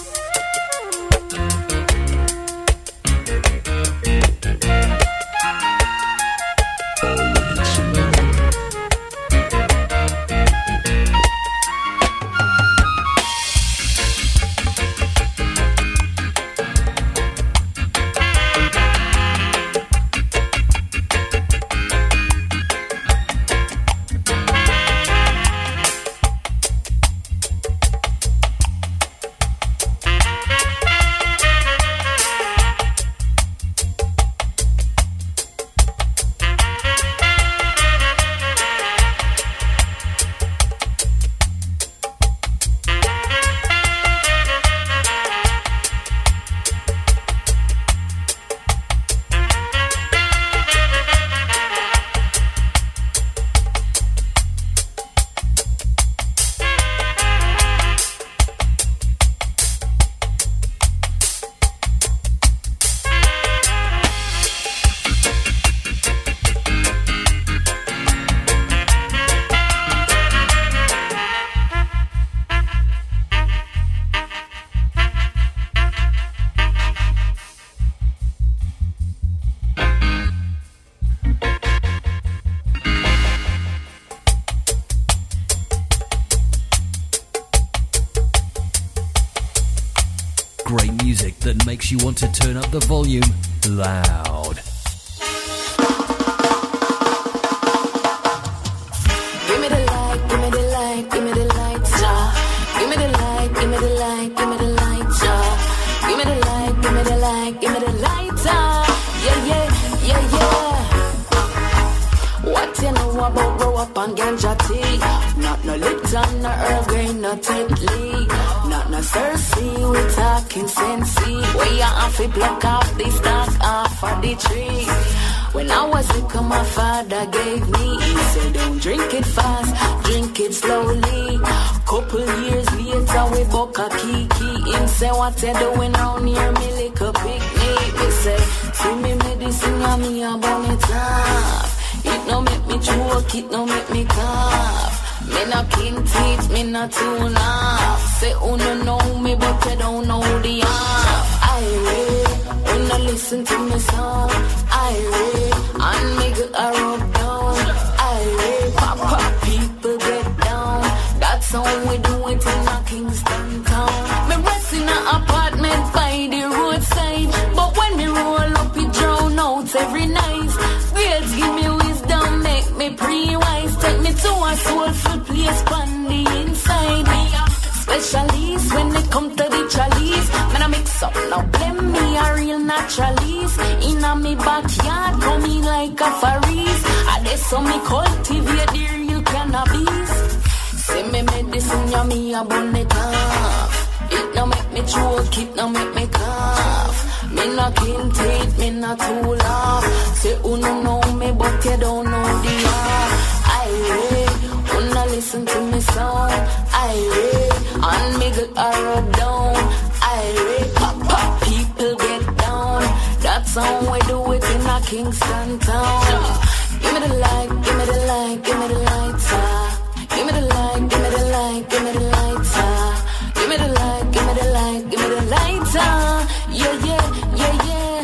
Great music that makes you want to turn up the volume loud. Give me the light, give me the light, give me the light, yeah. Give me the light, give me the light, give me the light, yeah. Give me the light, give me the light, give me the light, yeah, yeah, yeah, yeah. What you know about grow up on ganja tea? Not no Lipton, no Earl Grey, no Tetley. Not no Cersei, we talking Sensei. Where you have to pluck off the stalk off of the tree. When I was little, my father gave me. He said, don't drink it fast, drink it slowly. Couple years later, we buck a kiki. Him say, what you doing round here, me lick a picnic. Me say, see me medicine, and me a burn it off. It no make me choke, it no make me cough. Me no king teeth, me no tune off. Say, oh no know me, but you don't know the half. I read, when I listen to me song. I read, and me get a rub down. I read, pop, people get down. That's how we do it in a Kingston town. Me rest in an apartment by the roadside. But when me roll up, it drown out every night. Girls give me wisdom, make me pre-wise. Take me to a soulful place on the inside. Me a specialist when it come to the chalice. Man I mix up, now blame me a real naturalist. Inna me backyard, coming like a Faris. I dey so me cultivate the real cannabis. Say me medicine, ya me a burn it off. It no make me choke, it no make me cough. Me no king teeth, me no too laugh. Say you no know me, but you don't know the half. I read, wanna listen to me song. I read, and me get a rub down. I read, pop, people get down. That's how we do it in a Kingston town. Give me the light, give me the light, give me the light, give me the light, give me the light, give me the light, give me the light, give me the light, give me the light, yeah, yeah, yeah, yeah.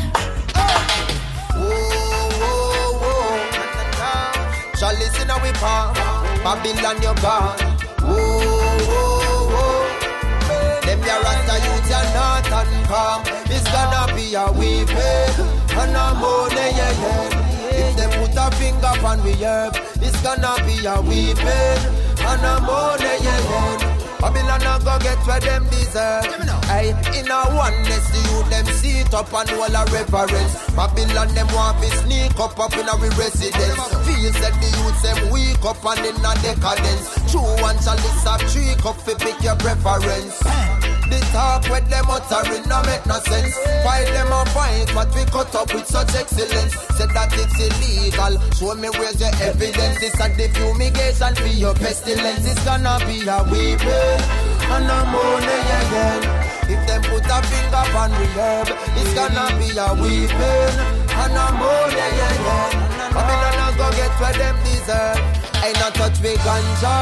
Shall listen how we palm, Babylon you're gone. Whoa. Them ya rasta youth ya not uncalm. It's gonna be a weeping and a moaning, yeah. If them put a finger on we herb, it's gonna be a weeping and a moaning, yeah. Babylon a go get where them deserve. Aye, in a oneness, the youth them sit up and all a reverence. Babylon them want to sneak up in a residence. Feels that the youth them weak up and in a decadence. True one shall list up 3 cup to pick your preference. The talk with them uttering no make no sense. Fight them a fight, but we cut up with such excellence. Said that it's illegal, show me where's your evidence. This a the fumigation for your pestilence. It's gonna be a weeping and a moaning again. If them put a finger on the herb, it's gonna be a weeping and a moaning again. Babylon a go get where them deserve. Ain't not touch with ganja.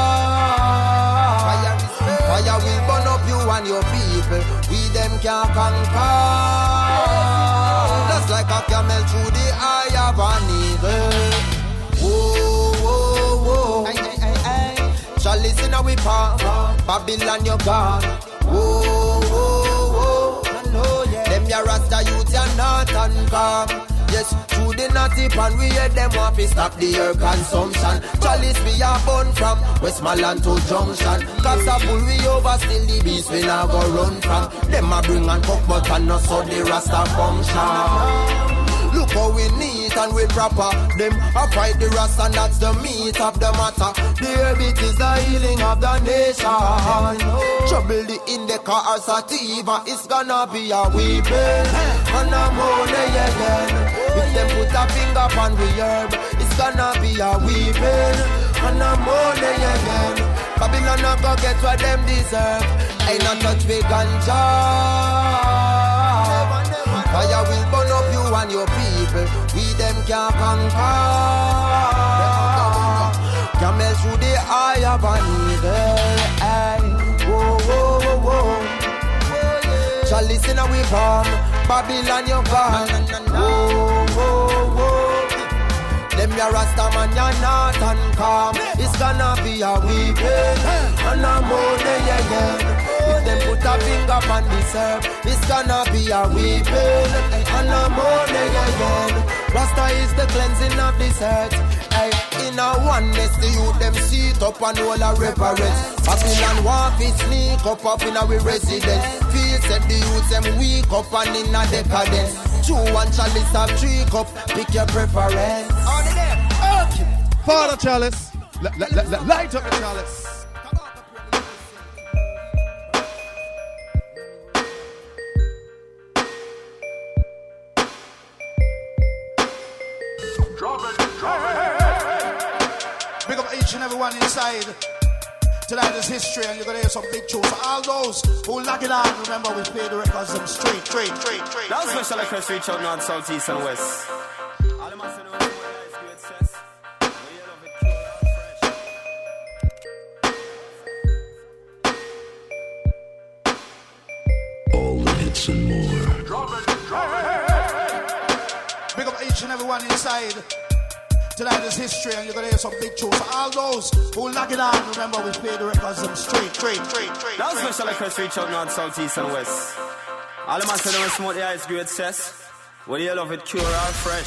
Fire will burn up you and your people. We them can't conquer. Just like a camel through the eye of an eagle. Whoa. Shall listen how we palm, Babylon you're gone. Whoa. Them ya rasta youth ya not uncalm. Yes, through the natty pan we hear them want to stop the air consumption. Chalice we are born from Westmoreland to Junction. Cause a bull we over still the beast we now go run from. Them a bring and cook but and not so the rasta function. Look how we neat and we proper. Them a fight the rasta and that's the meat of the matter. The habit is the healing of the nation. Trouble the indica or sativa, it's gonna be a weeping and a moaning again. If them put a finger on the herb, it's gonna be a weeping and a moaning again. Babylon a go get what them deserve. Ain't not touch with ganja. Fire will burn up you and your people. We them can't conquer. Camel through the eye of an eagle. Whoa. Shall listen how we palm, Babylon you're gone. Whoa. Them ya rasta man ya not uncalm. It's gonna be a weeping and a moaning again. If them put a finger on this herb, it's gonna be a weeping and no mourning again. Rasta is the cleansing of this earth. Hey, in a oneness, the youth them sit up and all a reverence. Babylon walk it sneak up in our residence. Feel said the youth them weak up and in a decadence. 2 1 chalice of 3 cup, pick your preference. On the there, okay. Father Chalice, light up the chalice. Big up each and everyone inside. Tonight is history and you're gonna hear some big tunes. For all those who lock it on, remember we play the records them straight. Now special request reach out north, south, east and west. All the master know it's great success. We love it pure and fresh. All the hits and more. Big up each and everyone inside. Tonight is history and you're gonna hear some big tunes. For all those who lock it on, remember we play the records them straight. Now special request reach out north, south, east and west. All the master know smoke the ice great cess. Whether you love it pure or fresh.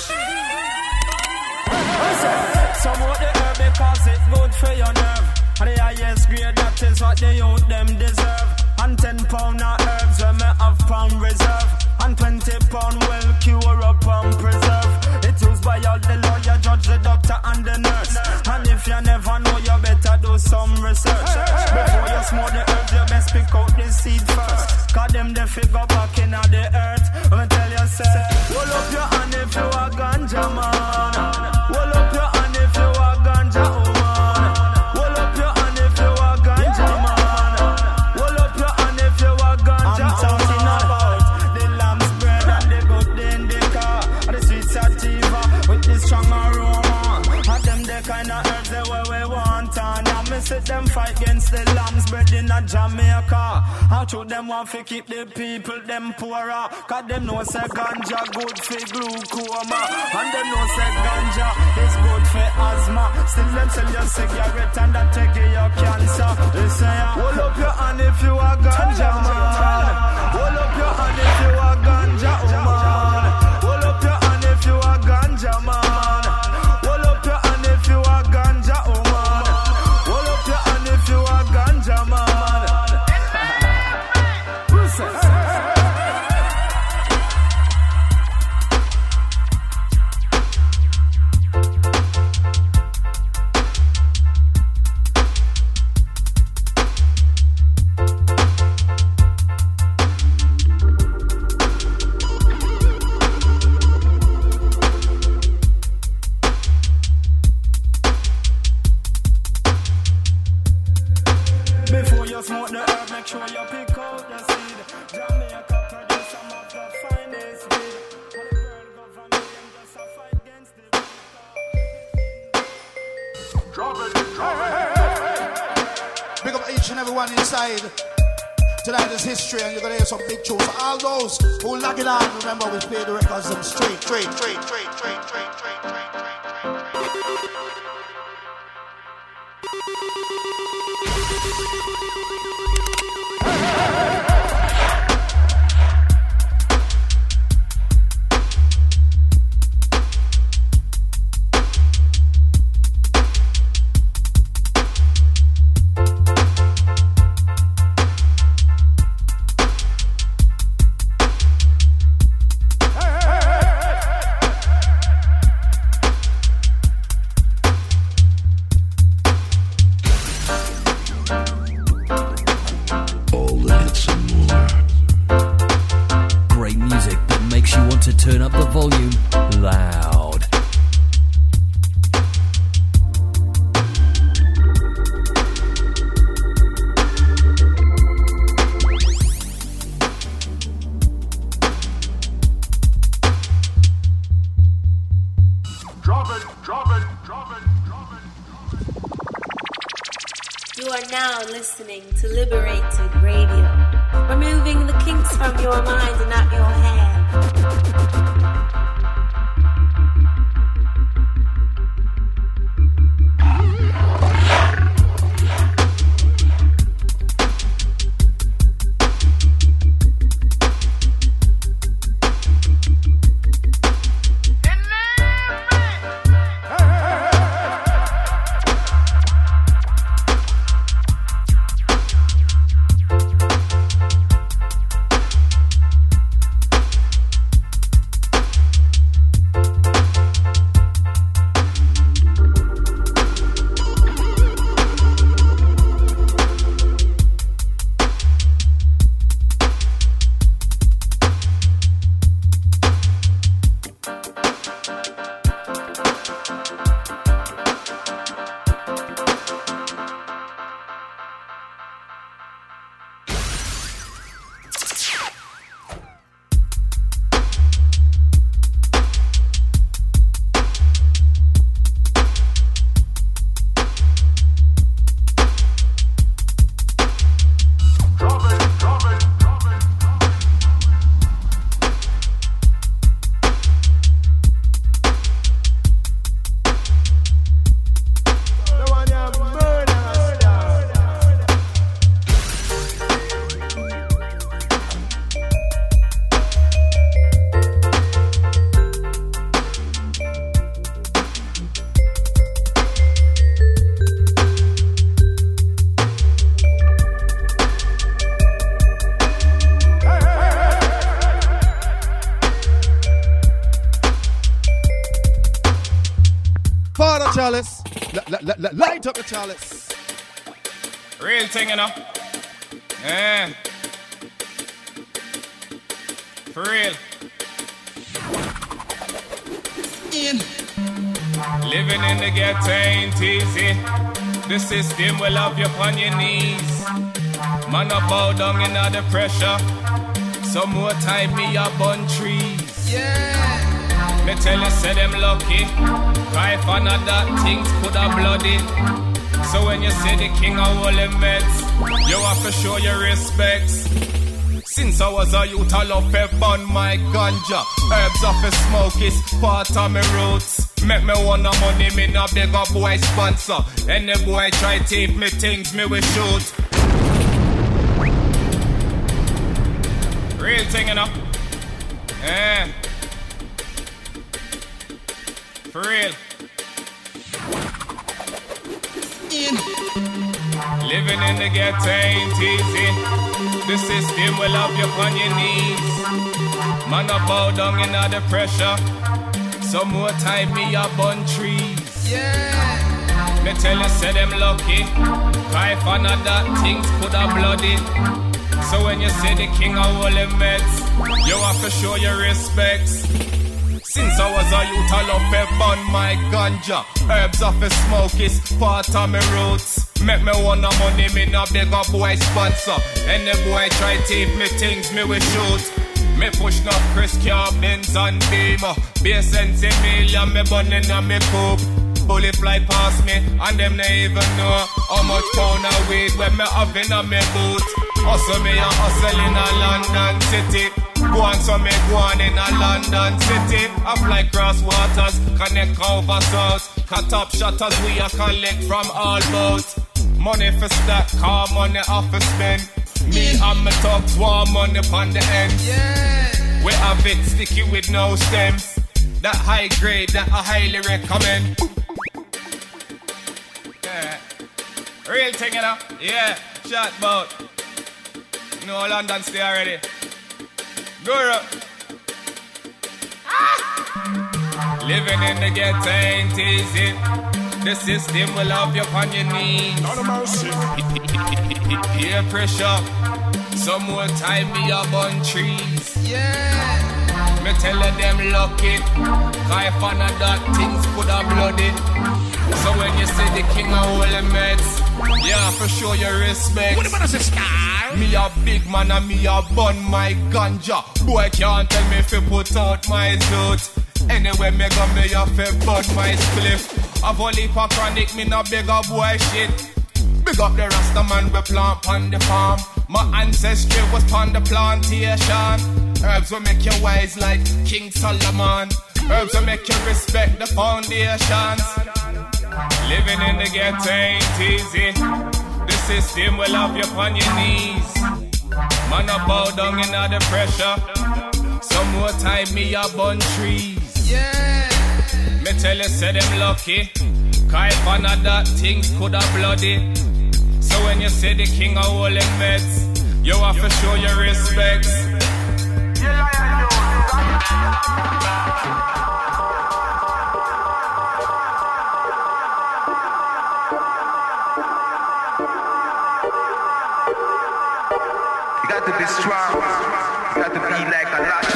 Some of the herb because it's good for your nerve. And the highest grade, that is what the youth them deserve. And 10 pound of herbs when me have pound reserve. And 20 pound well cure up and preserve. It's used by all the lawyer, judge, the doctor and the nurse. And if you never know, you better do some research. Before you smoke the herbs, you best pick out the seed first. Cause them the figure back in the earth. Let me tell you, say, hold up your hand if you a ganja man. Hold up your hand if you a ganja woman. Hold up your hand if you a ganja man. Hold up your hand if you a ganja woman. I'm talking about the lamb's bread and the good indica. And the sweet sativa with the strong aroma. And them the kind of herbs that we want. And now me see them fight against the lamb's bread in a Jamaica. How to them want to keep the people them poorer. Cause them know say ganja good for glaucoma. And them know say ganja is good for asthma. Still them sell your cigarette and that take your cancer. They say hold up your hand if you a ganja man. Hold up your hand if you a ganja woman. Hold up your hand if you a ganja man. Hold up your hand if you a ganja woman. Hold up your hand if you a ganja man. Before you smoke the herb, make sure you pick out the seed. Jamaica produce some of the finest weed. For the world government, them just a fight against the Big up each and everyone inside. Tonight is history and you're gonna hear some big tunes. For all those who lock it on, remember we play the records them straight. Turn up the volume loud. You are now listening to Liberated Radio, removing the kinks from your mind and out your head. chalice. Light up the chalice. Real thing, you know. Yeah. For real. Living in the ghetto ain't easy. The system will have you on your knees. Man, I bow down in all the pressure. Some more time me a bun trees. Yeah. Me tell you, say them lucky. Cry for another things could have bloody. So when you say the king of all the meds, you have to show your respects. Since I was a youth, I love to burn my ganja. Herbs off a smoke is part of my roots. Make me want the money, me no big up boy sponsor. Any boy try take me things, me will shoot. Real thing, you know. Yeah. For real. Living in the ghetto ain't easy. The system will have you on your knees. Man, I bow down in all the pressure. Some more time me a bun trees. Yeah. Me tell you, say them lucky. Cry for another things could have bloody. So when you say the king of all the meds, you have to show your respects. Since I was a youth, I love to burn my ganja. Herbs off a smoke is part of my roots. Make me want the money, me no big up boy sponsor. Any boy try take me things, me will shoot. Me push no Chris Car, Benz and Beamer. Be a sense million, me bunning on me coupe. Bullet fly past me, and them they even know how much pound of weed when me having on me boot. Also me a hustle in a London city. Go on so me go on in a London city. I fly cross waters, connect over south. Cut up shutters we a collect from all boats. Money for stack, car money off for spend. Me and my thugs want money upon the end. Yeah. We have it sticky with no stems. That high grade that I highly recommend. Yeah. Real thing, you know? Yeah, shot bout. You know London stay already. Guru. Ah! Living in the ghetto ain't easy. The system will have you on your knees. Not a mercy. Peer pressure. Some more time me a bun trees. Yeah. Me tell them lucky. Cry for another things could have bloody. So when you say the king of all the meds, yeah, for sure your respect. What about a star? Me a big man and me a bun my ganja. Boy can't tell me if you put out my suit. Anyway me go me a fi bun my spliff. I've only for chronic, me no bigger boy shit. Big up the Rasta man we plant on the farm. My ancestry was on the plantation. Herbs will make you wise like King Solomon. Herbs will make you respect the foundation. Living in the ghetto ain't easy. The system will have you on your knees. Man a bow down in all the pressure. Some more time me a bun trees. Yeah. Me tell you say them lucky. Cry for another things could have bloody. So when you say the king of all the meds, you have to show your respects. You got to be strong. You got to be like a lot.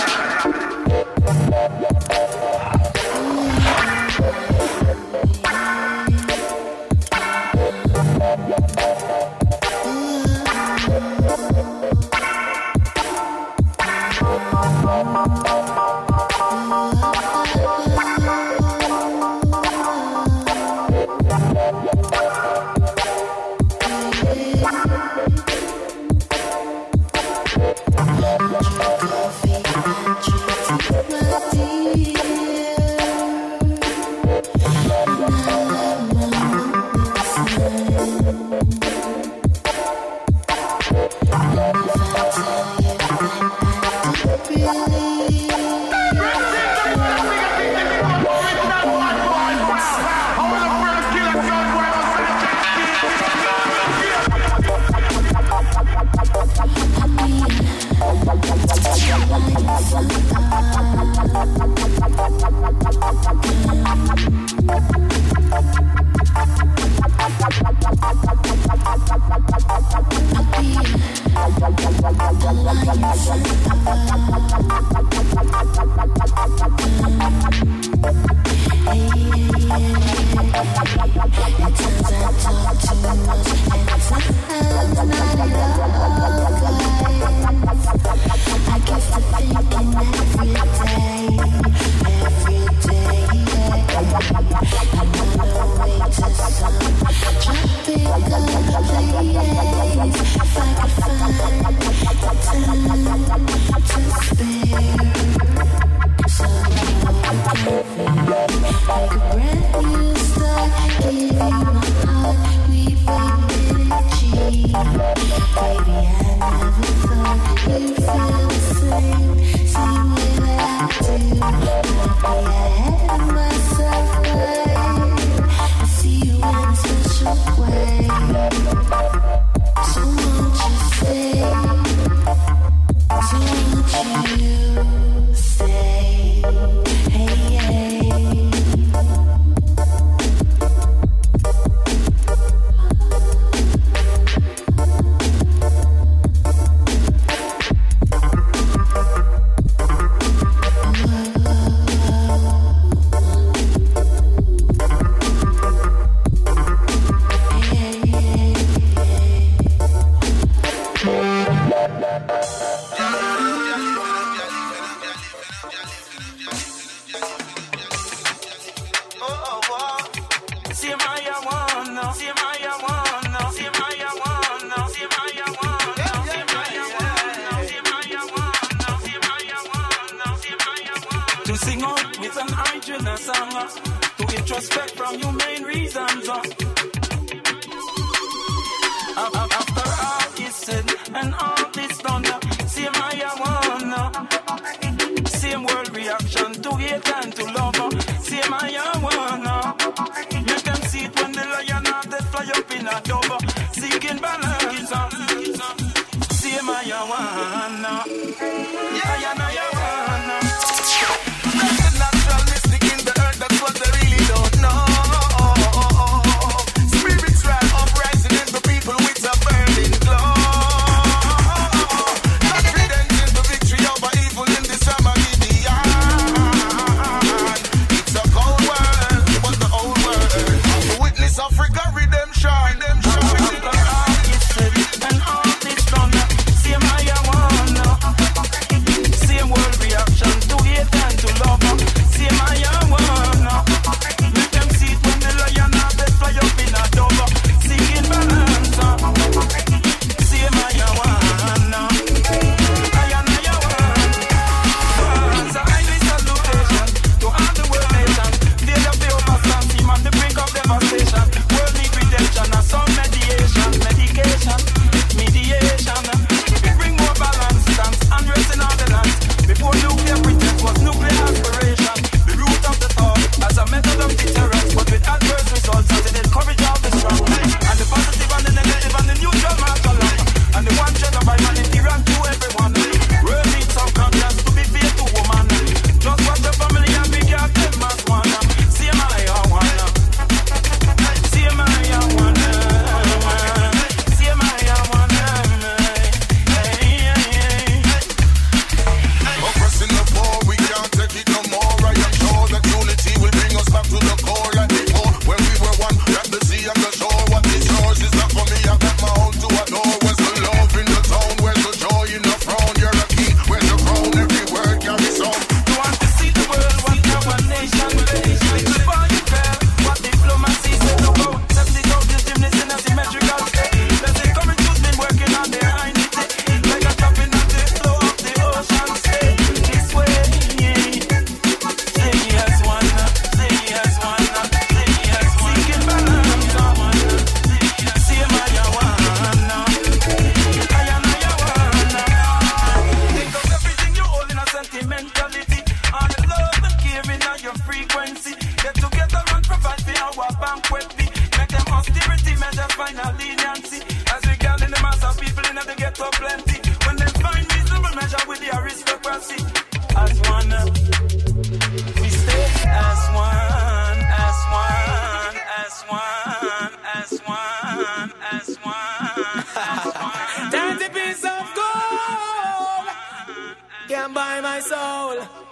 song to introspect from your main reasons. After all is said and all is done, same I wanna, same world reaction to hate and to love. Same I wanna, make them see it when the lion hearted fly up in a dove, seeking balance. Same I wanna, I wanna. There's a natural mystic in the earth, that's what they really don't know. Spiritual uprising in the people with a burning glow. Confidence in the victory over evil in this Armageddon. It's a cold world, but the old world. To witness Africa redemption. And all this done, same I wanna, same world reaction to hate and to love. Same I wanna, make them see it when the lion hearted fly up in a dove, seeking balance. Same I wanna, I want. So I need salutation to all the world nations. Feel of the overstand team on the brink of devastation. World need redemption and some medication. We bring more balance, dance, and rest in all the lands. Before nuclear pretense was nuclear aspiration. The root of the thought as a method of deterrence, but with adverse results as it encourage all the strong. And the positive and the negative and the neutral martial law. And the one shed of humanity ran to everyone. World needs some conscience to be fair to woman. Just watch your family and be your them as one. See my wanna. See my wanna. Oppressing the poor, we can't take it no more. I am sure that unity will bring us back to the core like before, when we were one at the sea and the shore. What is yours is not for me, I got my own to adore. Where's the love in the town? Where's the joy in the throne? You're a king, where's the crown? Every word carries on. You want to see the world, what now one nation face. Before you fail, what diplomacy said to go. 70,000 gymnasts in a symmetrical state. Let's encourage youth been working on their identity. Like a drop in the flow of the ocean state. This way, say yes one, say yes one, say yes one. Seeking balance, say my wanna, I wanna. Think of everything you hold in a sentimentality. All the love and caring on your frequency. Get together and provide for our banquet fee. Make them austerity measures final leniency. As we gather in the mass of people in the ghetto plenty. When they find reasonable measure with the aristocracy. As one, we stay as one, as one, as one, as one, as one, as one. 30 pieces of gold can buy my soul.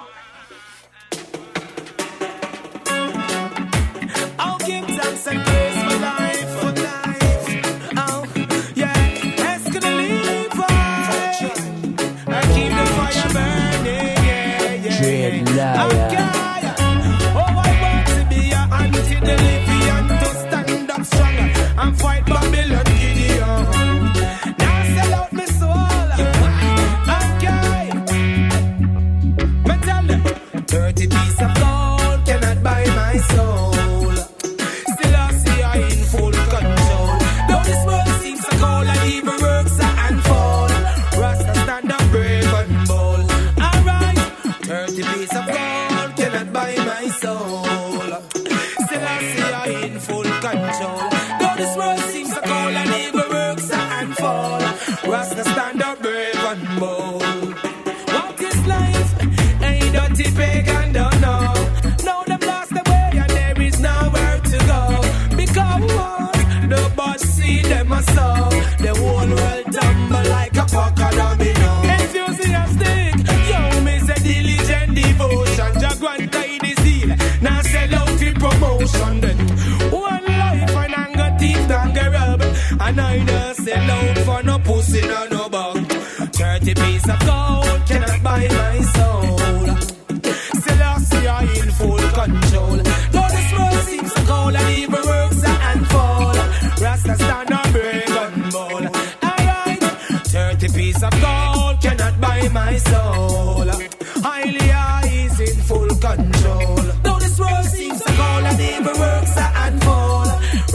Oh, King Thompson praise for life, for life. Oh, yeah, ask the Levi. I keep the fire burning, yeah. Dread liar. Oh, I want to be an anti-Deliphian to stand up strong and fight Babylon Gideon. Now sell out my soul. Okay. Me tell them, 30 pieces of gold cannot buy my soul. Still I see I in full control. Though this world seems so cold and even works are unfold. Rasta stand up brave and bold. Alright, 30 pieces of gold cannot buy my soul. Still I see I in full control. Though this world seems so cold and even works are unfold. Rasta stand up brave and bold. What is life? Ain't dirty pagan don't know. Now them lost the way and there is nowhere to go. Because the boss see them a soul. The whole world tumble like a pack of domino. Enthusiastic, yo, me say diligent devotion. Jaguar guide the zeal. Now sell out the promotion then. One life and anger teeth and get rub. And I don't sell out for no pussy no no bug. 30 pieces of gold cannot buy my soul. Still I see I in full control. Though this world seems so cold and even works are unfold. Rasta stand up brave and bold. Alright, 30 pieces of gold cannot buy my soul. Highly eyes in full control. Though this world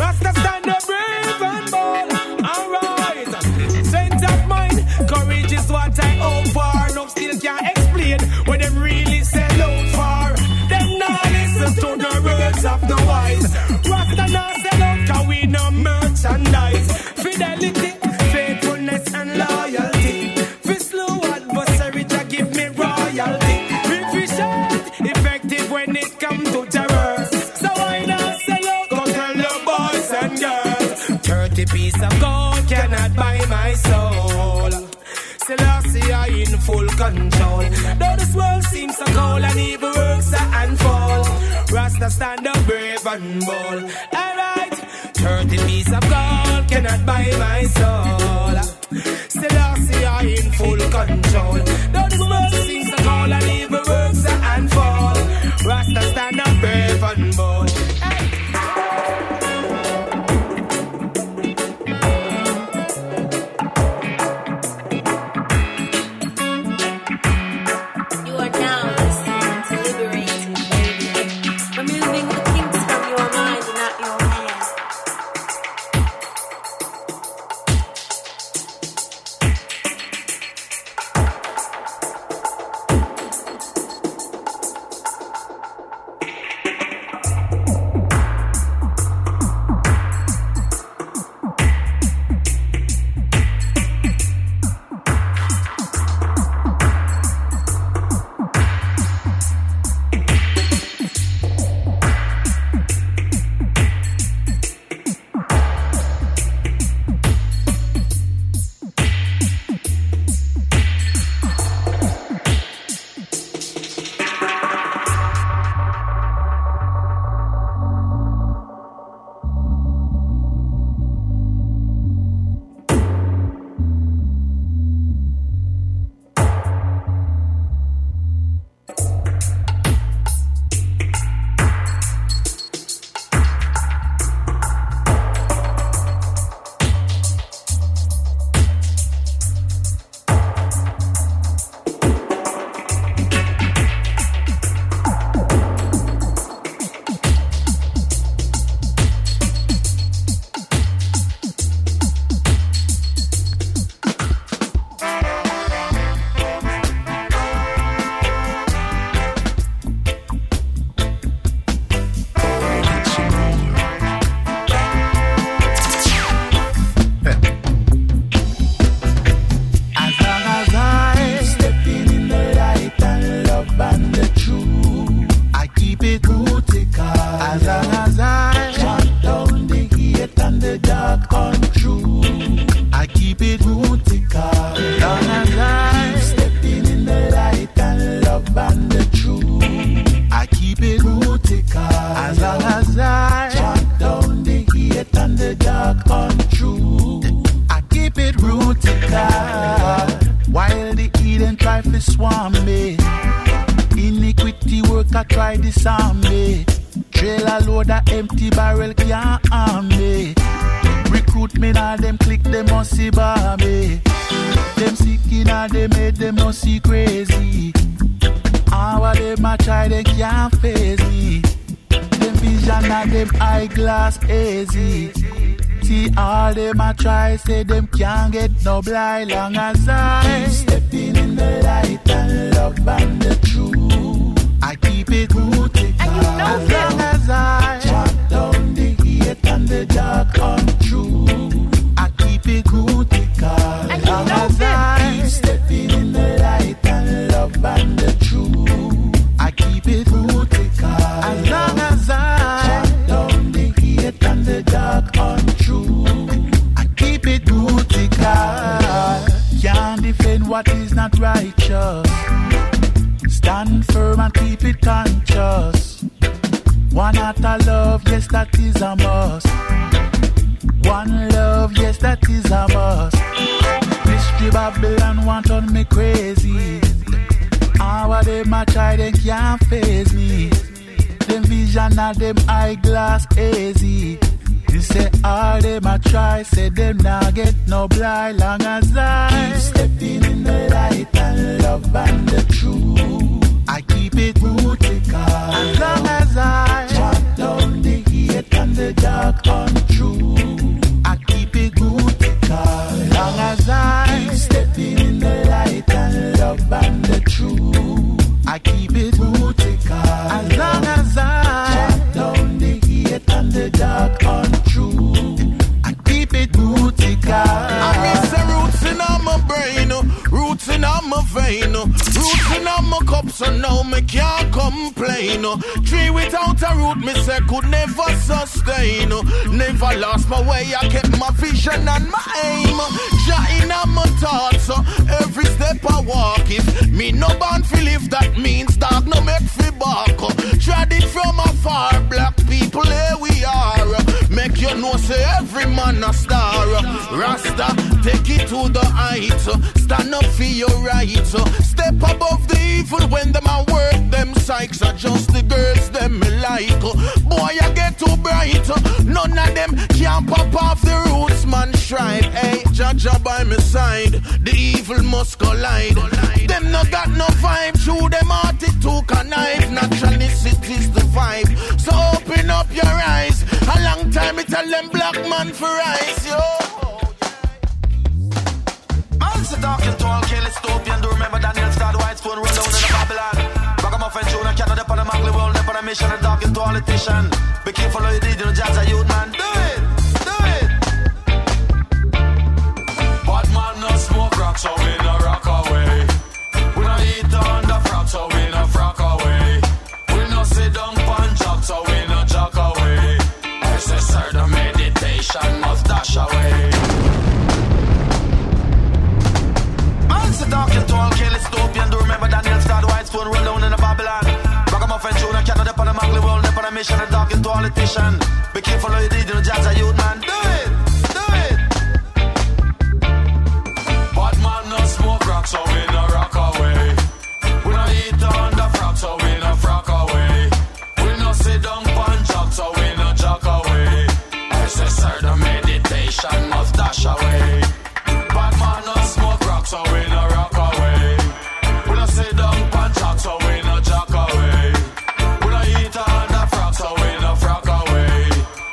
Rasta stand up brave and bold. Alright, strength of mind, courage is what I hope for. No still can't explain what them really sell out for. Them not listen to the words of the wise. Rasta not sell out 'cause we no merchandise. Fidelity, faithfulness and loyalty. For slow adversary, just give me royalty. Efficient, effective when it comes to terror. So why not sell out? Go tell the boys and girls. 30 pieces of gold cannot buy my soul. Selassie I in full control. Though this world seems so cold and evil works are unfold. Rasta stand up brave and bold. Alright, 30 pieces of gold cannot buy my soul. Selassie I in full control. Though this world seems so cold and evil works are unfold. Rasta stand up brave and bold. You are now listening to Liberated Radio, removing the kinks from your mind and out your head. Say them can't get no blind long as I keep stepping in the light and love and the truth. I keep it rooted as long as I shut down the hate and the dark untrue. I keep it rooted as long as I keep stepping in the light and love and the truth. I keep it rooted as long as I shut down the hate and the dark untrue. Can't defend what is not righteous. Stand firm and keep it conscious. One heart of love, yes, that is a must. One love, yes, that is a must. Mystery Babylon want on me crazy. How them a try, they can't face me. Them vision of them eyeglass hazy. You say all them a try, say them nah get no blind long as I keep stepping in the light and love and the truth. I keep it rooted as long as I shut down the hate and the dark untrue. so now me can't complain. Tree without a root, me say could never sustain. Never lost my way, I kept my vision and my aim. Jah in my thoughts, every step I walk. If me no born fi live, that means dog no make fi bark. Tried it from afar, black people, here we are. Make you know say every man a star. Rasta, take it to the heights. Stand up for your rights. Step above the evil when them a work them psychs. Are just the girls them me like. Boy, I get too bright. None of them can pop off the roots, man. Strive, hey, Jaja by my side. The evil must collide. Them no got no vibe. Through them heart it took a knife. Naturality is the vibe. So open up your eyes. A long time me tell them black man for rise, yo. Man's a dark and tall, kill it, Stopian. Do remember Daniel started white spoon, roll down in the Babylon. Ragamuffin tune, and Canada upon the Mangley world, up on a mission, a dark and politician. Be careful how you did, you know, Jazz a youth, man. Do it, do it. Bad man no smoke rock, so we no rock away. We no eat on the frog, so we no frock away. We no sit down pan jock, so we no jock away. SSR the meditation must dash away. Man's a dark and tall, kill it, Stopian. Do remember Daniel started white spoon, roll down in the Babylon. Ragamuffin tune, and Canada upon the Mangley world, up on a mission, a dark and politician. Be careful how you did, you know, Jazz a youth, man. Do it, do it. Bad man no smoke rock, so we no rock away. We no eat on the frog, so we no frock away. We no sit down pan jock, so we no jock away. SSR the meditation must dash away. Bad man no smoke rock, so we no rock away. We no sit down pan jock, so we no jock away. We no eat on the frog, so we no frock away.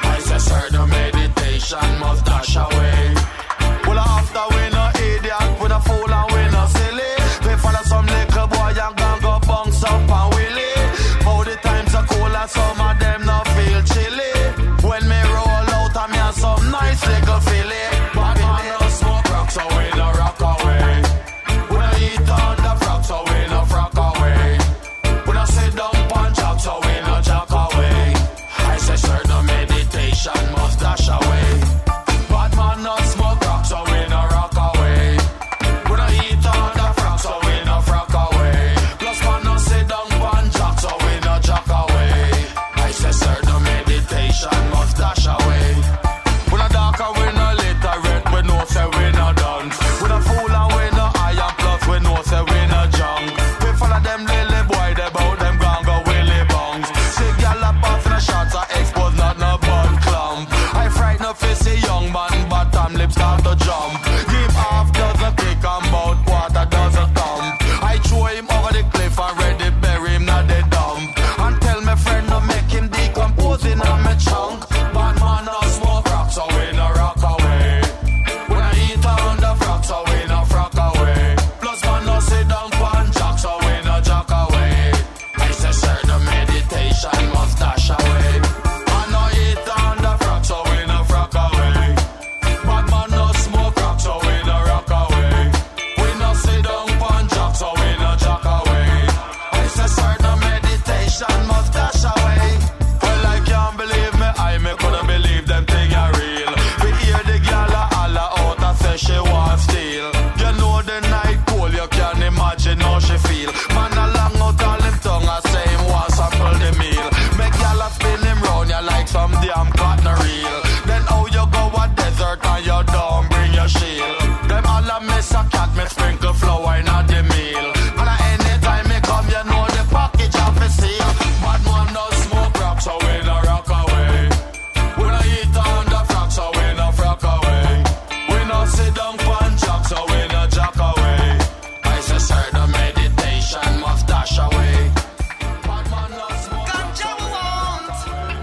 SSR the meditation must dash away. Well, after we no idiot, we no fool and we no silly. We follow some little boy and gang go bounce up and willy. How the times are cold and some of them no feel chilly. When me roll out, I me have some nice little filly. Bad man no smoke rock, so we no rock away. We no eat on the frog, so we no frock away. We no sit down pan jock, so we no jock away. I say sir, the meditation must dash away. Bad man no smoke rock, so we no rock away. We no eat on the frog, so we no frock away. Plus man no sit down pan jock, so we no jock away. I say sir, the meditation must dash away. We no dark and we no literate, we know say we no done. We no fool and we no iron, plus we know say we no junk. We follow them lily boy, they bout them gang go willy bongs. See gyal a pass in a shots are expose, not no bun clump. I frighten up face a young man, but lips start to jump. Give half dozen kick and bout quarter dozen thump. I throw him over the cliff and ready bury him not the dump. And tell my friend no make him decomposing on my chunk. Bad man no smoke rock, so we no rock away. We no eat on the frog, so we no frock away. Plus man no sit down pan jock, so we no jock away. I say sir, the meditation must dash away. Man no eat on the frog, so we no frock away. Bad man no smoke rock, so we no rock away. We no sit down pan jock, so we no jock away. I say sir, the meditation must dash away. Well, I can't believe me, I me couldn't believe them thing are real. We hear the gyal a holla out and say she want steal. You know the night cold, you can't imagine how she feel. Man a long out all him tongue and say him want sample the meal. Make gyal a spin him round you like some damn cotton reel. Then how you go a desert and you don't bring your shield. Them all a miss a cat, me sprinkle flour in the meal. And anytime me come, you know the package of a seal. Bad man no smoke rock, so we no rock away. We no eat on the frog, so we no frock away. We no sit down pan jock, so we no jock away. I say sir, the meditation must dash away. Bad man no smoke rock, so we no rock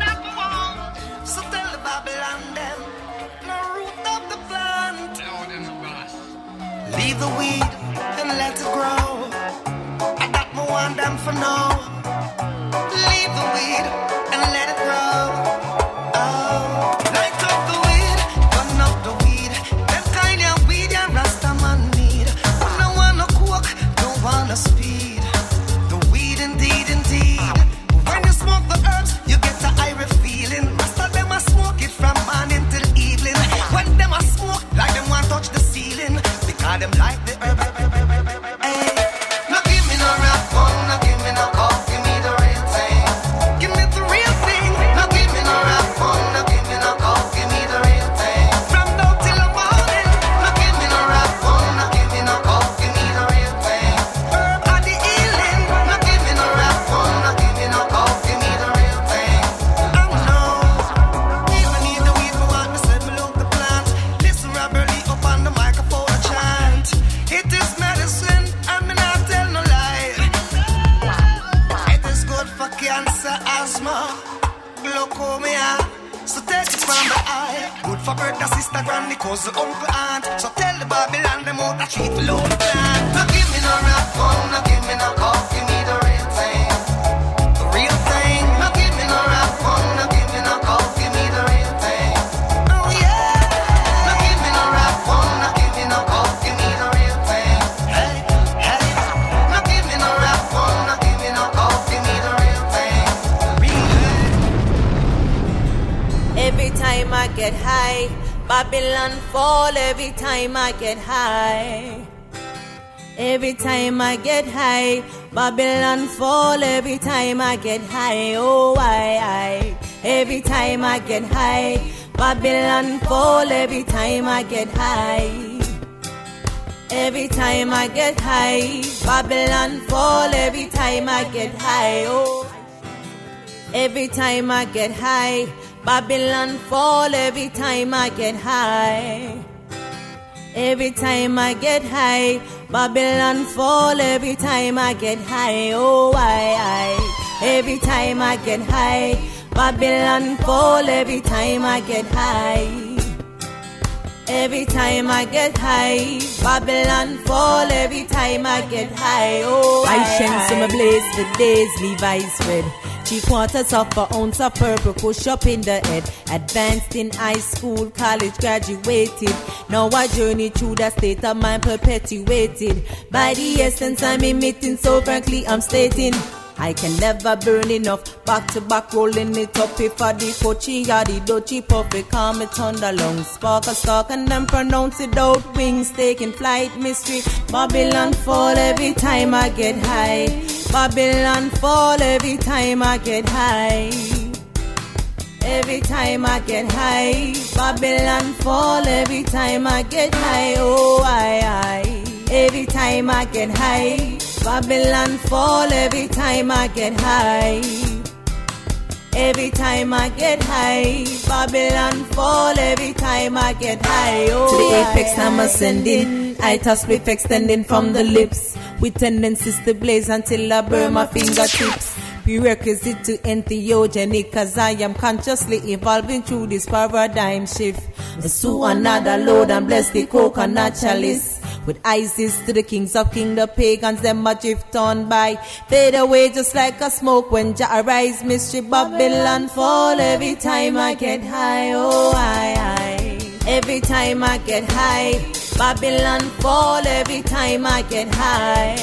away. So tell the Babylon them, no root up the plant. Leave the weed and let it grow. I got more want them for now. Leave the weed and let it grow. Oh, light up the weed, burn up the weed. That kind of weed your Rasta man need. Don't wanna coke, don't wanna speed. The weed brother, sister, granny, cousin, uncle, aunt. So tell the Babylon them out the street below the plant. Now give me no rap phone, now give me no cough, give me the real thing. The real thing. Now give me no rap phone, now give me no cough, give me the real thing. Oh yeah. Now give me no rap phone, now give me no cough, give me the real thing. Hey, hey. Now give me no rap phone, now give me no cough, give me the real thing. Real thing. Every time I get high, Babylon fall. Every time I get high. Every time I get high, Babylon fall. Every time I get high, oh I. Every time I get high, Babylon fall. Every time I get high. Every time I get high, Babylon fall. Every time I get high, oh. Every time I get high, Babylon fall. Every time I get high. Every time I get high, Babylon fall. Every time I get high, oh I. Every time I get high, Babylon fall. Every time I get high. Every time I get high, Babylon fall. Every time I get high, oh I shine some blaze the days, Levi's red. 3/4 of an ounce of purple push up in the head. Advanced in high school, college graduated. Now I journey through the state of mind perpetuated. By the essence I'm emitting, so frankly I'm stating I can never burn enough. Back to back rolling it up. If I the coachy or the dutchy puff, it calm it thunder long. Spark a stalk and then pronounce it out. Wings taking flight, mystery. Babylon fall every time I get high. Babylon fall every time I get high. Every time I get high, Babylon fall every time I get high, oh I. Every time I get high, Babylon fall every time I get high. Every time I get high, Babylon fall every time I get high, oh to the apex I'm ascending, I toss with extending from the lips, with tendencies to blaze until I burn my fingertips. Prerequisite to entheogenic, cause I am consciously evolving through this paradigm shift. Pursue another load and bless the coconut chalice. With Isis to the kings of king, the pagans them a drift on by. Fade away just like a smoke when Jah arise. Mystery Babylon fall every time I get high, oh I. Every time I get high, Babylon fall every time I get high.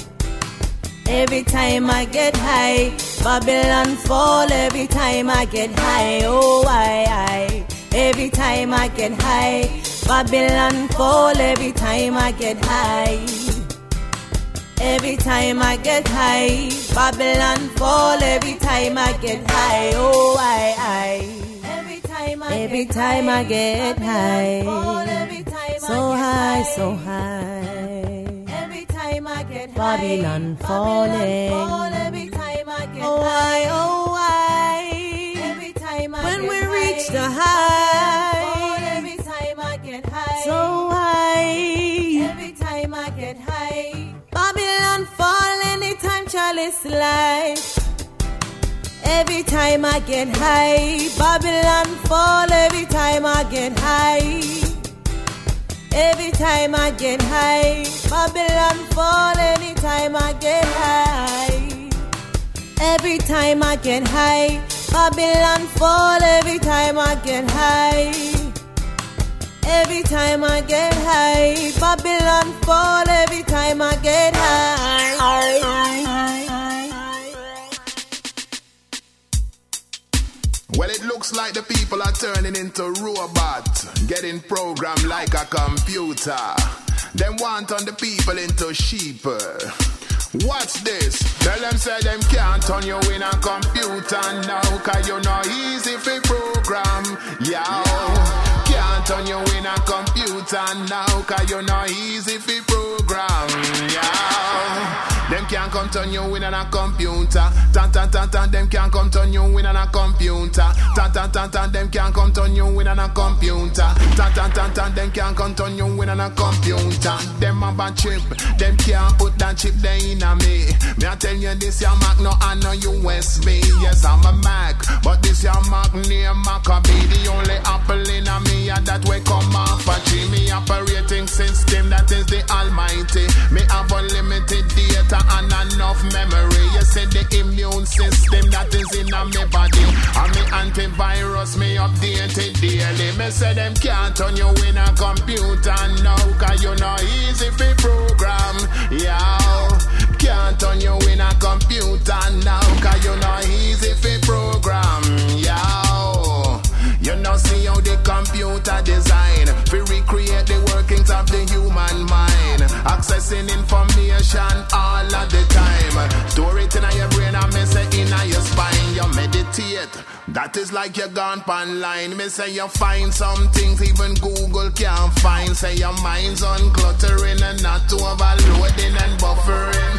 Every time I get high, Babylon fall every time I get high, oh I. Every time I get high, Babylon fall every time I get high. Every time I get high, Babylon fall every time I get high, oh I. Every time I get high, so high, so high. Babylon falling. Every time I get high, oh I. Every time I when get we high, reach the high, every time I get high, so high. Every time I get high, Babylon fall anytime chalice life. Every time I get high, Babylon fall every time I get high. Every time I get high, Babylon fall anytime I get high. Every time I get high, Babylon fall every time I get high. Every time I get high, Babylon fall every time I get high. Well, it looks like the people are turning into robots, getting programmed like a computer. Them want on the people into sheep. What's this? Tell them say them can't turn you in a computer now, cause you're not easy for program. Can't turn you in a computer now, cause you're not easy for program. Them can't come turn you in on a computer. Tan tan tan tan. Them can't come turn you in on a computer. Tan tan tan tan. Them can't come turn you in on a computer. Tan, them can't count on you in a computer. Them have a chip, them can't put that chip there in a me. Me I tell you this your Mac, no I know USB. Yes, I'm a Mac, but this your Mac name Maccabee. The only apple in a me and that way come off a tree. Me operating system that is the almighty. Me have unlimited data and enough memory. You see the immune system that is in a me body. And me antivirus me updated daily. Me say them can't turn you in a computer now, cause you know easy for program. Yeah, can't turn you in a computer now, cause you know easy for program. Yeah, you know see how the computer design to recreate the workings of the human mind, accessing information all of the time. Store it in your brain and me say in your spine. You meditate, that is like you're gone online. Me say you find some things even Google can't find. Say your mind's uncluttering and not overloading and buffering.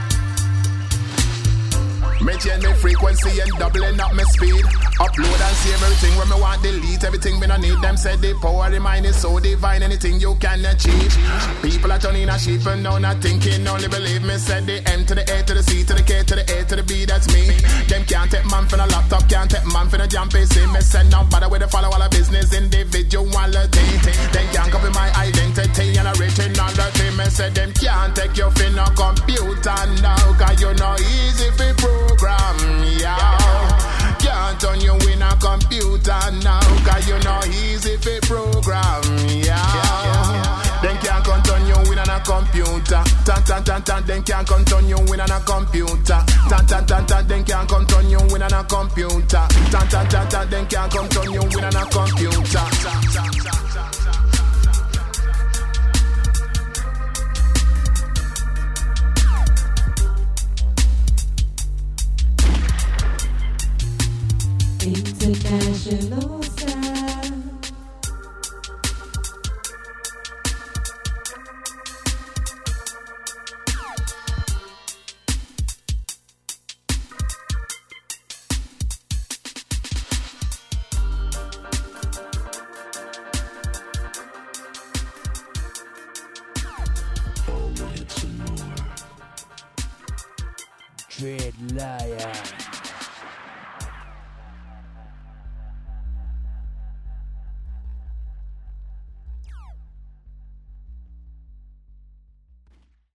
Me change me frequency and doubling up my speed. Upload and save everything when me want, delete everything me no need. Them said the power of the mind is so divine, anything you can achieve. People are turning a sheep and now not thinking, only believe me. Said the M to the A to the C to the K to the A to the B, that's me. Them can't take man from a laptop, can't take man from a jam PC. Me said no bother with the follow all the business individuality. Them can't copy my identity and a originality. Me said them can't take your fin a computer now, cause you know easy for program, yeah. Can't turn you in a computer now, cause you know easy for program, yeah. Then can't turn you in a computer. Tan, then can't turn you in a computer. Tan, then can't turn you in a computer. Tan, then can't turn you in a computer. International sound. Dread Lion.